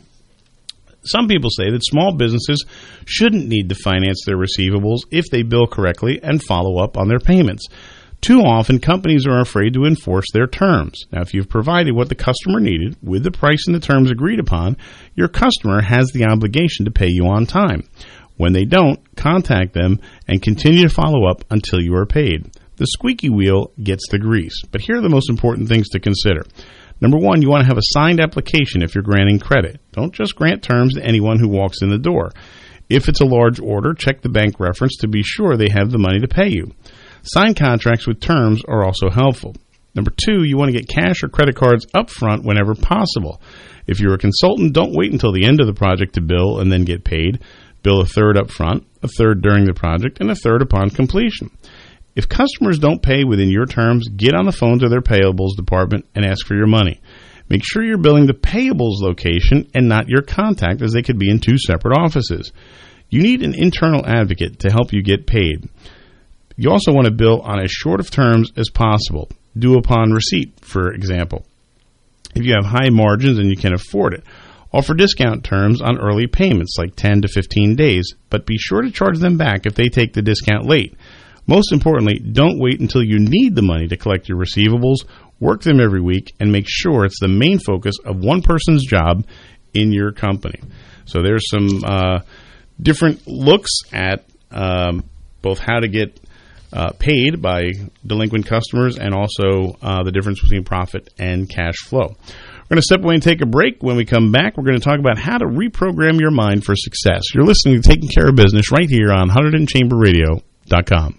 Some people say that small businesses shouldn't need to finance their receivables if they bill correctly and follow up on their payments. Too often, companies are afraid to enforce their terms. Now, if you've provided what the customer needed with the price and the terms agreed upon, your customer has the obligation to pay you on time. When they don't, contact them and continue to follow up until you are paid. The squeaky wheel gets the grease. But here are the most important things to consider. Number one, you want to have a signed application if you're granting credit. Don't just grant terms to anyone who walks in the door. If it's a large order, check the bank reference to be sure they have the money to pay you. Signed contracts with terms are also helpful. Number two, you want to get cash or credit cards up front whenever possible. If you're a consultant, don't wait until the end of the project to bill and then get paid. Bill a third up front, a third during the project, and a third upon completion. If customers don't pay within your terms, get on the phone to their payables department and ask for your money. Make sure you're billing the payables location and not your contact, as they could be in two separate offices. You need an internal advocate to help you get paid. You also want to bill on as short of terms as possible. Due upon receipt, for example. If you have high margins and you can afford it, offer discount terms on early payments like 10 to 15 days, but be sure to charge them back if they take the discount late. Most importantly, don't wait until you need the money to collect your receivables. Work them every week and make sure it's the main focus of one person's job in your company. So there's some different looks at both how to get paid by delinquent customers and also the difference between profit and cash flow. We're going to step away and take a break. When we come back, we're going to talk about how to reprogram your mind for success. You're listening to Taking Care of Business right here on HunterdonChamberRadio.com.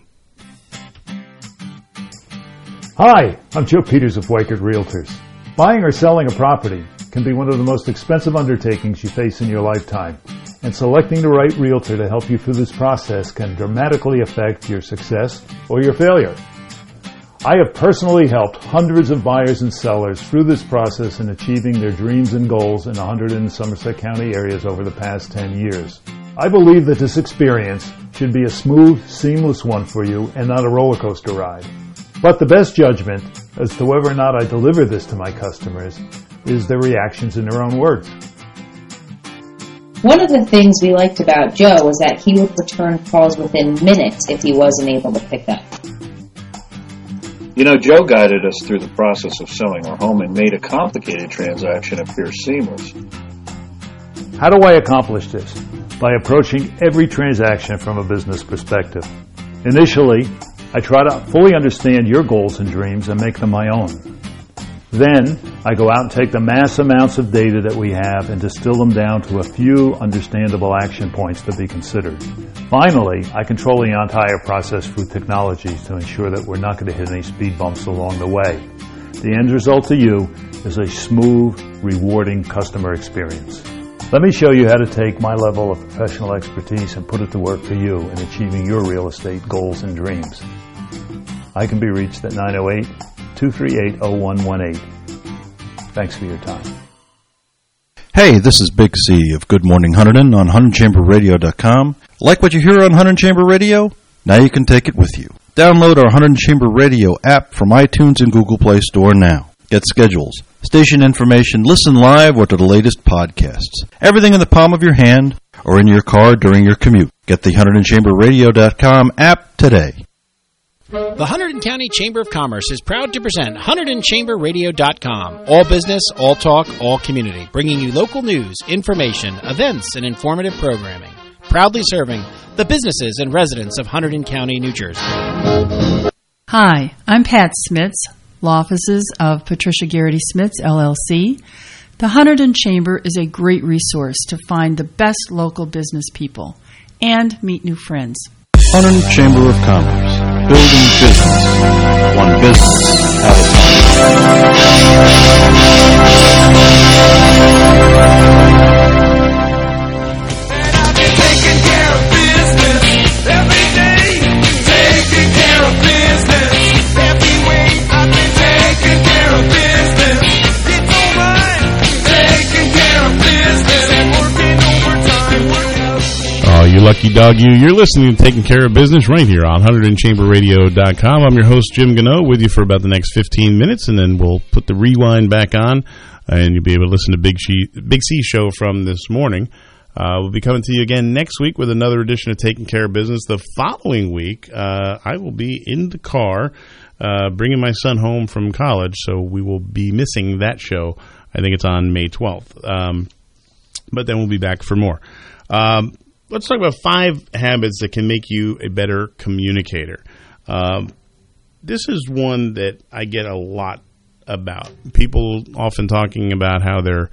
Hi, I'm Joe Peters of Weichert Realtors. Buying or selling a property can be one of the most expensive undertakings you face in your lifetime, and selecting the right realtor to help you through this process can dramatically affect your success or your failure. I have personally helped hundreds of buyers and sellers through this process in achieving their dreams and goals in 100 and Somerset County areas over the past 10 years. I believe that this experience should be a smooth, seamless one for you and not a roller coaster ride. But the best judgment as to whether or not I deliver this to my customers is their reactions in their own words. One of the things we liked about Joe was that he would return calls within minutes if he wasn't able to pick up. You know, Joe guided us through the process of selling our home and made a complicated transaction appear seamless. How do I accomplish this? By approaching every transaction from a business perspective. Initially, I try to fully understand your goals and dreams and make them my own. Then, I go out and take the mass amounts of data that we have and distill them down to a few understandable action points to be considered. Finally, I control the entire process through technology to ensure that we're not going to hit any speed bumps along the way. The end result to you is a smooth, rewarding customer experience. Let me show you how to take my level of professional expertise and put it to work for you in achieving your real estate goals and dreams. I can be reached at 908-238-0118. Thanks for your time. Hey, this is Big C of Good Morning Hunterdon on HunterdonChamberRadio.com. Like what you hear on Hunterdon Chamber Radio? Now you can take it with you. Download our Hunterdon Chamber Radio app from iTunes and Google Play Store now. Get schedules, station information, listen live, or to the latest podcasts. Everything in the palm of your hand or in your car during your commute. Get the HunterdonChamberRadio.com app today. The Hunterdon County Chamber of Commerce is proud to present HunterdonChamberRadio.com. All business, all talk, all community. Bringing you local news, information, events, and informative programming. Proudly serving the businesses and residents of Hunterdon County, New Jersey. Hi, I'm Pat Smits, law offices of Patricia Garrity Smits, LLC. The Hunterdon Chamber is a great resource to find the best local business people and meet new friends. Hunterdon Chamber of Commerce. Building business. One business at a Taking care of business every day. Taking care of business every way. I've been taking care of business. It's alright. Taking care of business and working overtime. Oh, you lucky dog, you. You're listening to Taking Care of Business right here on HunterdonChamberRadio.com. I'm your host, Jim Gano, with you for about the next 15 minutes, and then we'll put the rewind back on, and you'll be able to listen to Big C show from this morning. We'll be coming to you again next week with another edition of Taking Care of Business. The following week, I will be in the car bringing my son home from college, so we will be missing that show. I think it's on May 12th. But then we'll be back for more. Let's talk about 5 habits that can make you a better communicator. This is one that I get a lot about. People often talking about how they're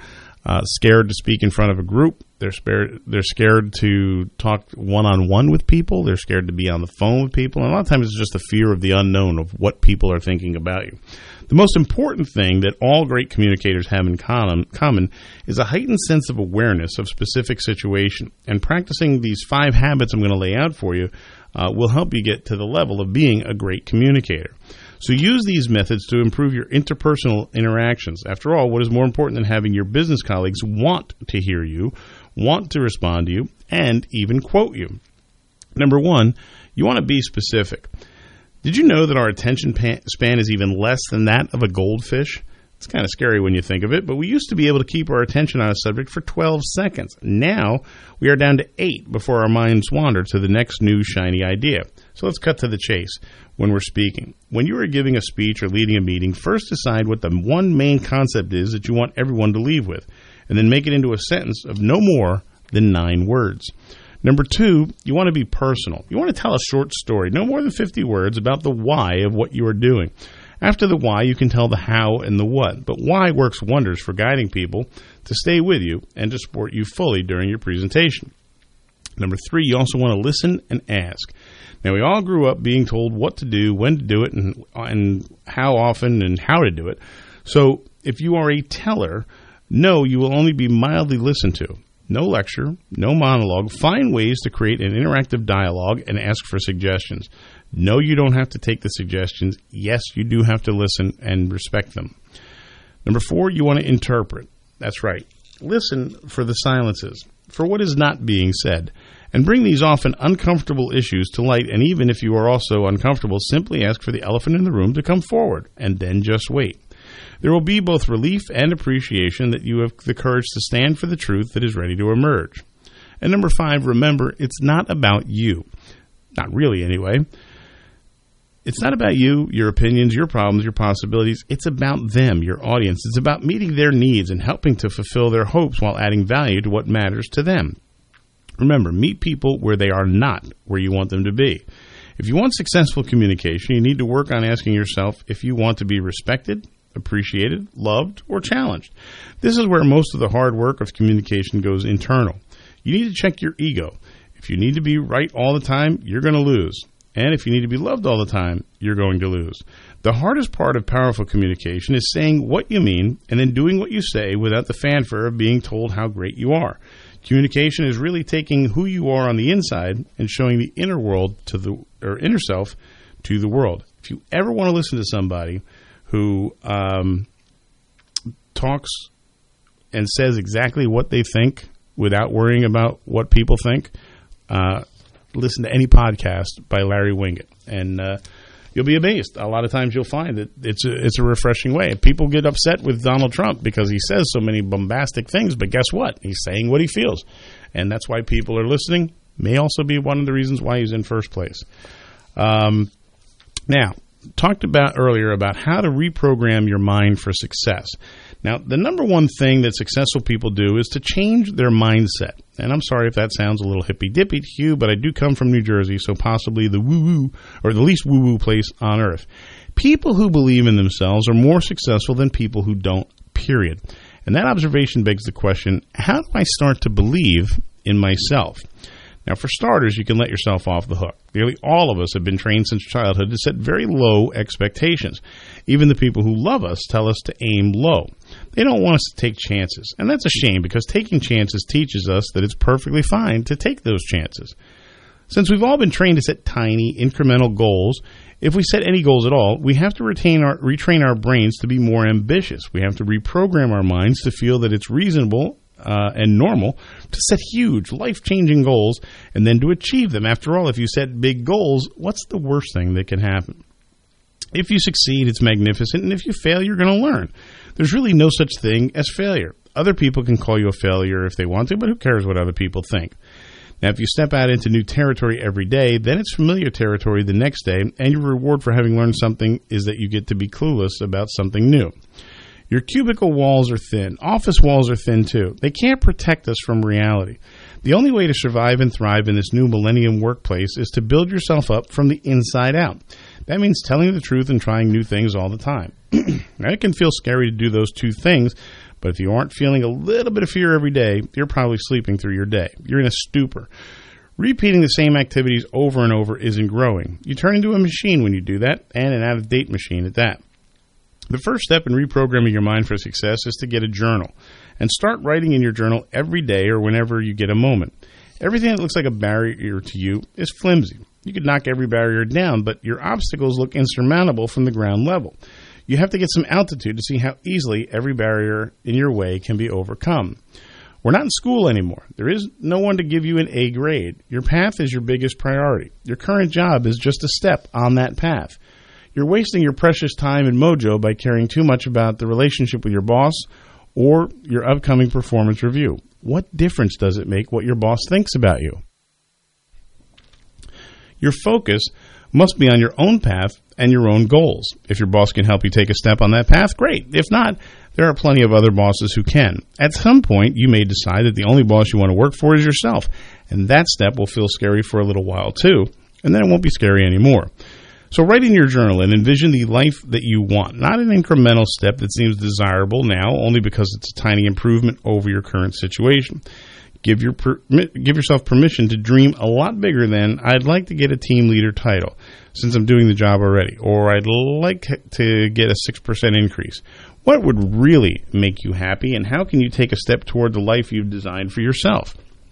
scared to speak in front of a group. They're scared to talk one-on-one with people. They're scared to be on the phone with people. And a lot of times it's just the fear of the unknown of what people are thinking about you. The most important thing that all great communicators have in common is a heightened sense of awareness of specific situation. And practicing these 5 habits I'm going to lay out for you will help you get to the level of being a great communicator. So use these methods to improve your interpersonal interactions. After all, what is more important than having your business colleagues want to hear you, want to respond to you, and even quote you? Number 1, you want to be specific. Did you know that our attention span is even less than that of a goldfish? It's kind of scary when you think of it, but we used to be able to keep our attention on a subject for 12 seconds. Now, we are down to 8 before our minds wander to the next new shiny idea. So let's cut to the chase when we're speaking. When you are giving a speech or leading a meeting, first decide what the one main concept is that you want everyone to leave with, and then make it into a sentence of no more than 9 words. Number 2, you want to be personal. You want to tell a short story, no more than 50 words, about the why of what you are doing. After the why, you can tell the how and the what, but why works wonders for guiding people to stay with you and to support you fully during your presentation. Number 3, you also want to listen and ask. Now, we all grew up being told what to do, when to do it, and how often and how to do it. So if you are a teller, know you will only be mildly listened to. No lecture, no monologue. Find ways to create an interactive dialogue and ask for suggestions. No, you don't have to take the suggestions. Yes, you do have to listen and respect them. Number 4, you want to interpret. That's right. Listen for the silences, for what is not being said, and bring these often uncomfortable issues to light. And even if you are also uncomfortable, simply ask for the elephant in the room to come forward, and then just wait. There will be both relief and appreciation that you have the courage to stand for the truth that is ready to emerge. And number 5, remember, it's not about you. Not really, anyway. It's not about you, your opinions, your problems, your possibilities. It's about them, your audience. It's about meeting their needs and helping to fulfill their hopes while adding value to what matters to them. Remember, meet people where they are not where you want them to be. If you want successful communication, you need to work on asking yourself if you want to be respected, appreciated, loved, or challenged. This is where most of the hard work of communication goes internal. You need to check your ego. If you need to be right all the time, you're going to lose. And if you need to be loved all the time, you're going to lose. The hardest part of powerful communication is saying what you mean and then doing what you say without the fanfare of being told how great you are. Communication is really taking who you are on the inside and showing the inner world inner self to the world. If you ever want to listen to somebody who talks and says exactly what they think without worrying about what people think, listen to any podcast by Larry Winget, and you'll be amazed. A lot of times you'll find that it's a refreshing way. People get upset with Donald Trump because he says so many bombastic things, but guess what? He's saying what he feels, and that's why people are listening. May also be one of the reasons why he's in first place. Now, talked about earlier about how to reprogram your mind for success. Now, the number one thing that successful people do is to change their mindset. And I'm sorry if that sounds a little hippy-dippy to you, but I do come from New Jersey, so possibly the woo-woo, or the least woo-woo place on earth. People who believe in themselves are more successful than people who don't, period. And that observation begs the question, how do I start to believe in myself? Now, for starters, you can let yourself off the hook. Nearly all of us have been trained since childhood to set very low expectations. Even the people who love us tell us to aim low. They don't want us to take chances. And that's a shame, because taking chances teaches us that it's perfectly fine to take those chances. Since we've all been trained to set tiny, incremental goals, if we set any goals at all, we have to retrain our brains to be more ambitious. We have to reprogram our minds to feel that it's reasonable and normal to set huge, life-changing goals and then to achieve them. After all, if you set big goals, what's the worst thing that can happen? If you succeed, it's magnificent, and if you fail, you're going to learn. There's really no such thing as failure. Other people can call you a failure if they want to, but who cares what other people think? Now, if you step out into new territory every day, then it's familiar territory the next day, and your reward for having learned something is that you get to be clueless about something new. Your cubicle walls are thin. Office walls are thin, too. They can't protect us from reality. The only way to survive and thrive in this new millennium workplace is to build yourself up from the inside out. That means telling the truth and trying new things all the time. Now, it can feel scary to do those two things, But if you aren't feeling a little bit of fear every day, you're probably sleeping through your day. You're in a stupor. Repeating the same activities over and over isn't growing. You turn into a machine when you do that, and an out-of-date machine at that. The first step in reprogramming your mind for success is to get a journal and start writing in your journal every day or whenever you get a moment. Everything that looks like a barrier to you is flimsy. You could knock every barrier down, but your obstacles look insurmountable from the ground level. You have to get some altitude to see how easily every barrier in your way can be overcome. We're not in school anymore. There is no one to give you an A grade. Your path is your biggest priority. Your current job is just a step on that path. You're wasting your precious time and mojo by caring too much about the relationship with your boss or your upcoming performance review. What difference does it make what your boss thinks about you? Your focus must be on your own path and your own goals. If your boss can help you take a step on that path, great. If not, there are plenty of other bosses who can. At some point, you may decide that the only boss you want to work for is yourself, and that step will feel scary for a little while too, and then it won't be scary anymore. So write in your journal and envision the life that you want, not an incremental step that seems desirable now only because it's a tiny improvement over your current situation. Give yourself permission to dream a lot bigger than, I'd like to get a team leader title since I'm doing the job already, or I'd like to get a 6% increase. What would really make you happy, and how can you take a step toward the life you've designed for yourself?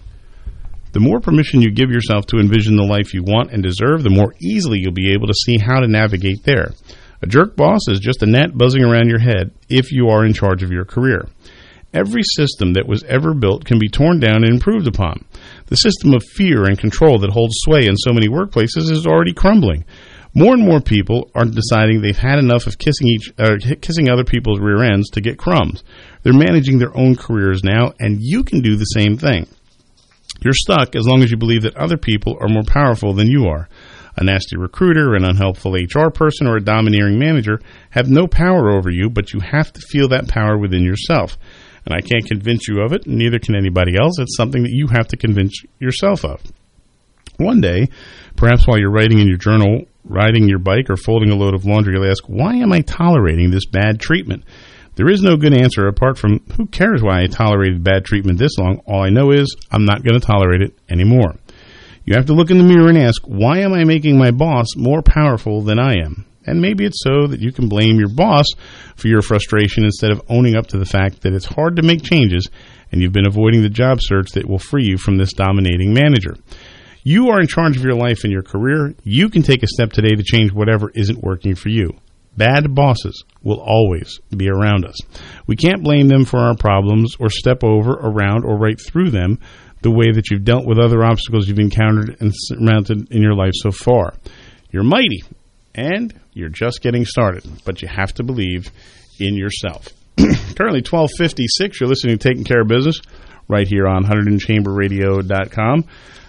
The more permission you give yourself to envision the life you want and deserve, the more easily you'll be able to see how to navigate there. A jerk boss is just a gnat buzzing around your head if you are in charge of your career. Every system that was ever built can be torn down and improved upon. The system of fear and control that holds sway in so many workplaces is already crumbling. More and more people are deciding they've had enough of kissing other people's rear ends to get crumbs. They're managing their own careers now, and you can do the same thing. You're stuck as long as you believe that other people are more powerful than you are. A nasty recruiter, an unhelpful HR person, or a domineering manager have no power over you, but you have to feel that power within yourself. And I can't convince you of it, and neither can anybody else. It's something that you have to convince yourself of. One day, perhaps while you're writing in your journal, riding your bike, or folding a load of laundry, you'll ask, why am I tolerating this bad treatment? There is no good answer apart from, who cares why I tolerated bad treatment this long? All I know is I'm not going to tolerate it anymore. You have to look in the mirror and ask, why am I making my boss more powerful than I am? And maybe it's so that you can blame your boss for your frustration instead of owning up to the fact that it's hard to make changes and you've been avoiding the job search that will free you from this dominating manager. You are in charge of your life and your career. You can take a step today to change whatever isn't working for you. Bad bosses will always be around us. We can't blame them for our problems or step over, around, or right through them the way that you've dealt with other obstacles you've encountered and surmounted in your life so far. You're mighty, and you're just getting started, but you have to believe in yourself. Currently 12:56, you're listening to Taking Care of Business right here on 100chamberradio.com.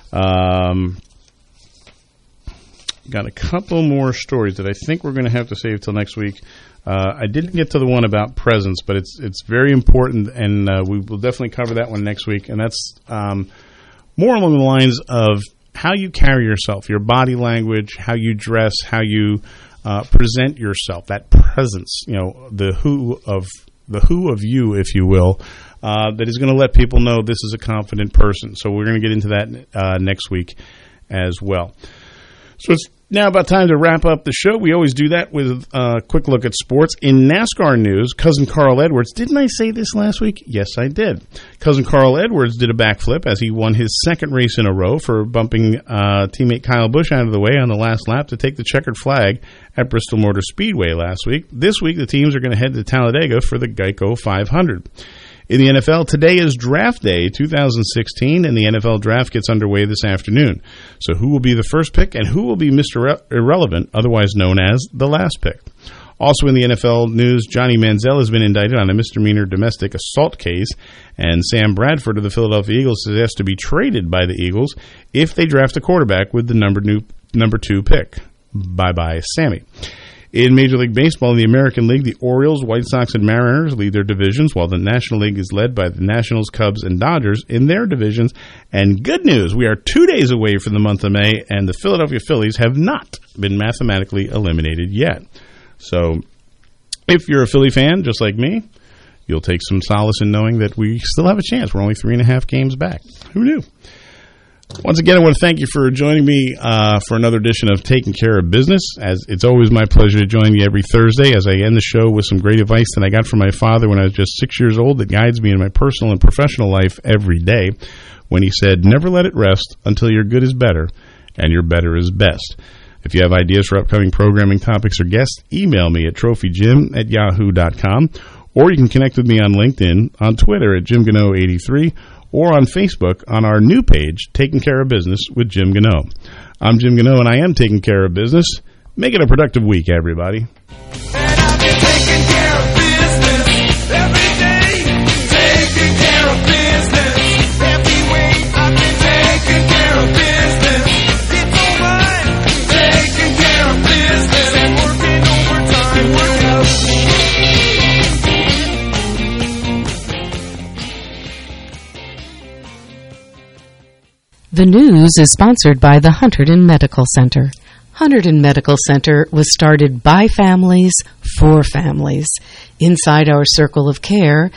Got a couple more stories that I think we're going to have to save till next week. I didn't get to the one about presence, but it's very important, and we will definitely cover that one next week. And that's more along the lines of how you carry yourself, your body language, how you dress, how you present yourself, that presence, the who of you, if you will, that is going to let people know this is a confident person. So we're going to get into that next week as well. So it's now about time to wrap up the show. We always do that with a quick look at sports. In NASCAR news, cousin Carl Edwards, didn't I say this last week? Yes, I did. Cousin Carl Edwards did a backflip as he won his second race in a row for bumping teammate Kyle Busch out of the way on the last lap to take the checkered flag at Bristol Motor Speedway last week. This week, the teams are going to head to Talladega for the Geico 500. In the NFL, today is Draft Day 2016, and the NFL Draft gets underway this afternoon. So who will be the first pick, and who will be Mr. Irrelevant, otherwise known as the last pick? Also in the NFL news, Johnny Manziel has been indicted on a misdemeanor domestic assault case, and Sam Bradford of the Philadelphia Eagles is asked to be traded by the Eagles if they draft a quarterback with the number 2 pick. Bye-bye, Sammy. In Major League Baseball, in the American League, the Orioles, White Sox, and Mariners lead their divisions, while the National League is led by the Nationals, Cubs, and Dodgers in their divisions. And good news, we are 2 days away from the month of May, and the Philadelphia Phillies have not been mathematically eliminated yet. So if you're a Philly fan, just like me, you'll take some solace in knowing that we still have a chance. We're only 3.5 games back. Who knew? Once again, I want to thank you for joining me for another edition of Taking Care of Business. As it's always my pleasure to join you every Thursday as I end the show with some great advice that I got from my father when I was just 6 years old that guides me in my personal and professional life every day, when he said, never let it rest until your good is better and your better is best. If you have ideas for upcoming programming topics or guests, email me at trophyjim@yahoo.com, or you can connect with me on LinkedIn, on Twitter at JimGano83, or on Facebook on our new page, Taking Care of Business with Jim Gano. I'm Jim Gano, and I am taking care of business. Make it a productive week, everybody. And I've been taking care of business every day. Taking care of business every week. I've been taking care of business. It's all right. Taking care of business and working overtime. Work out. The news is sponsored by the Hunterdon Medical Center. Hunterdon Medical Center was started by families for families. Inside our circle of care,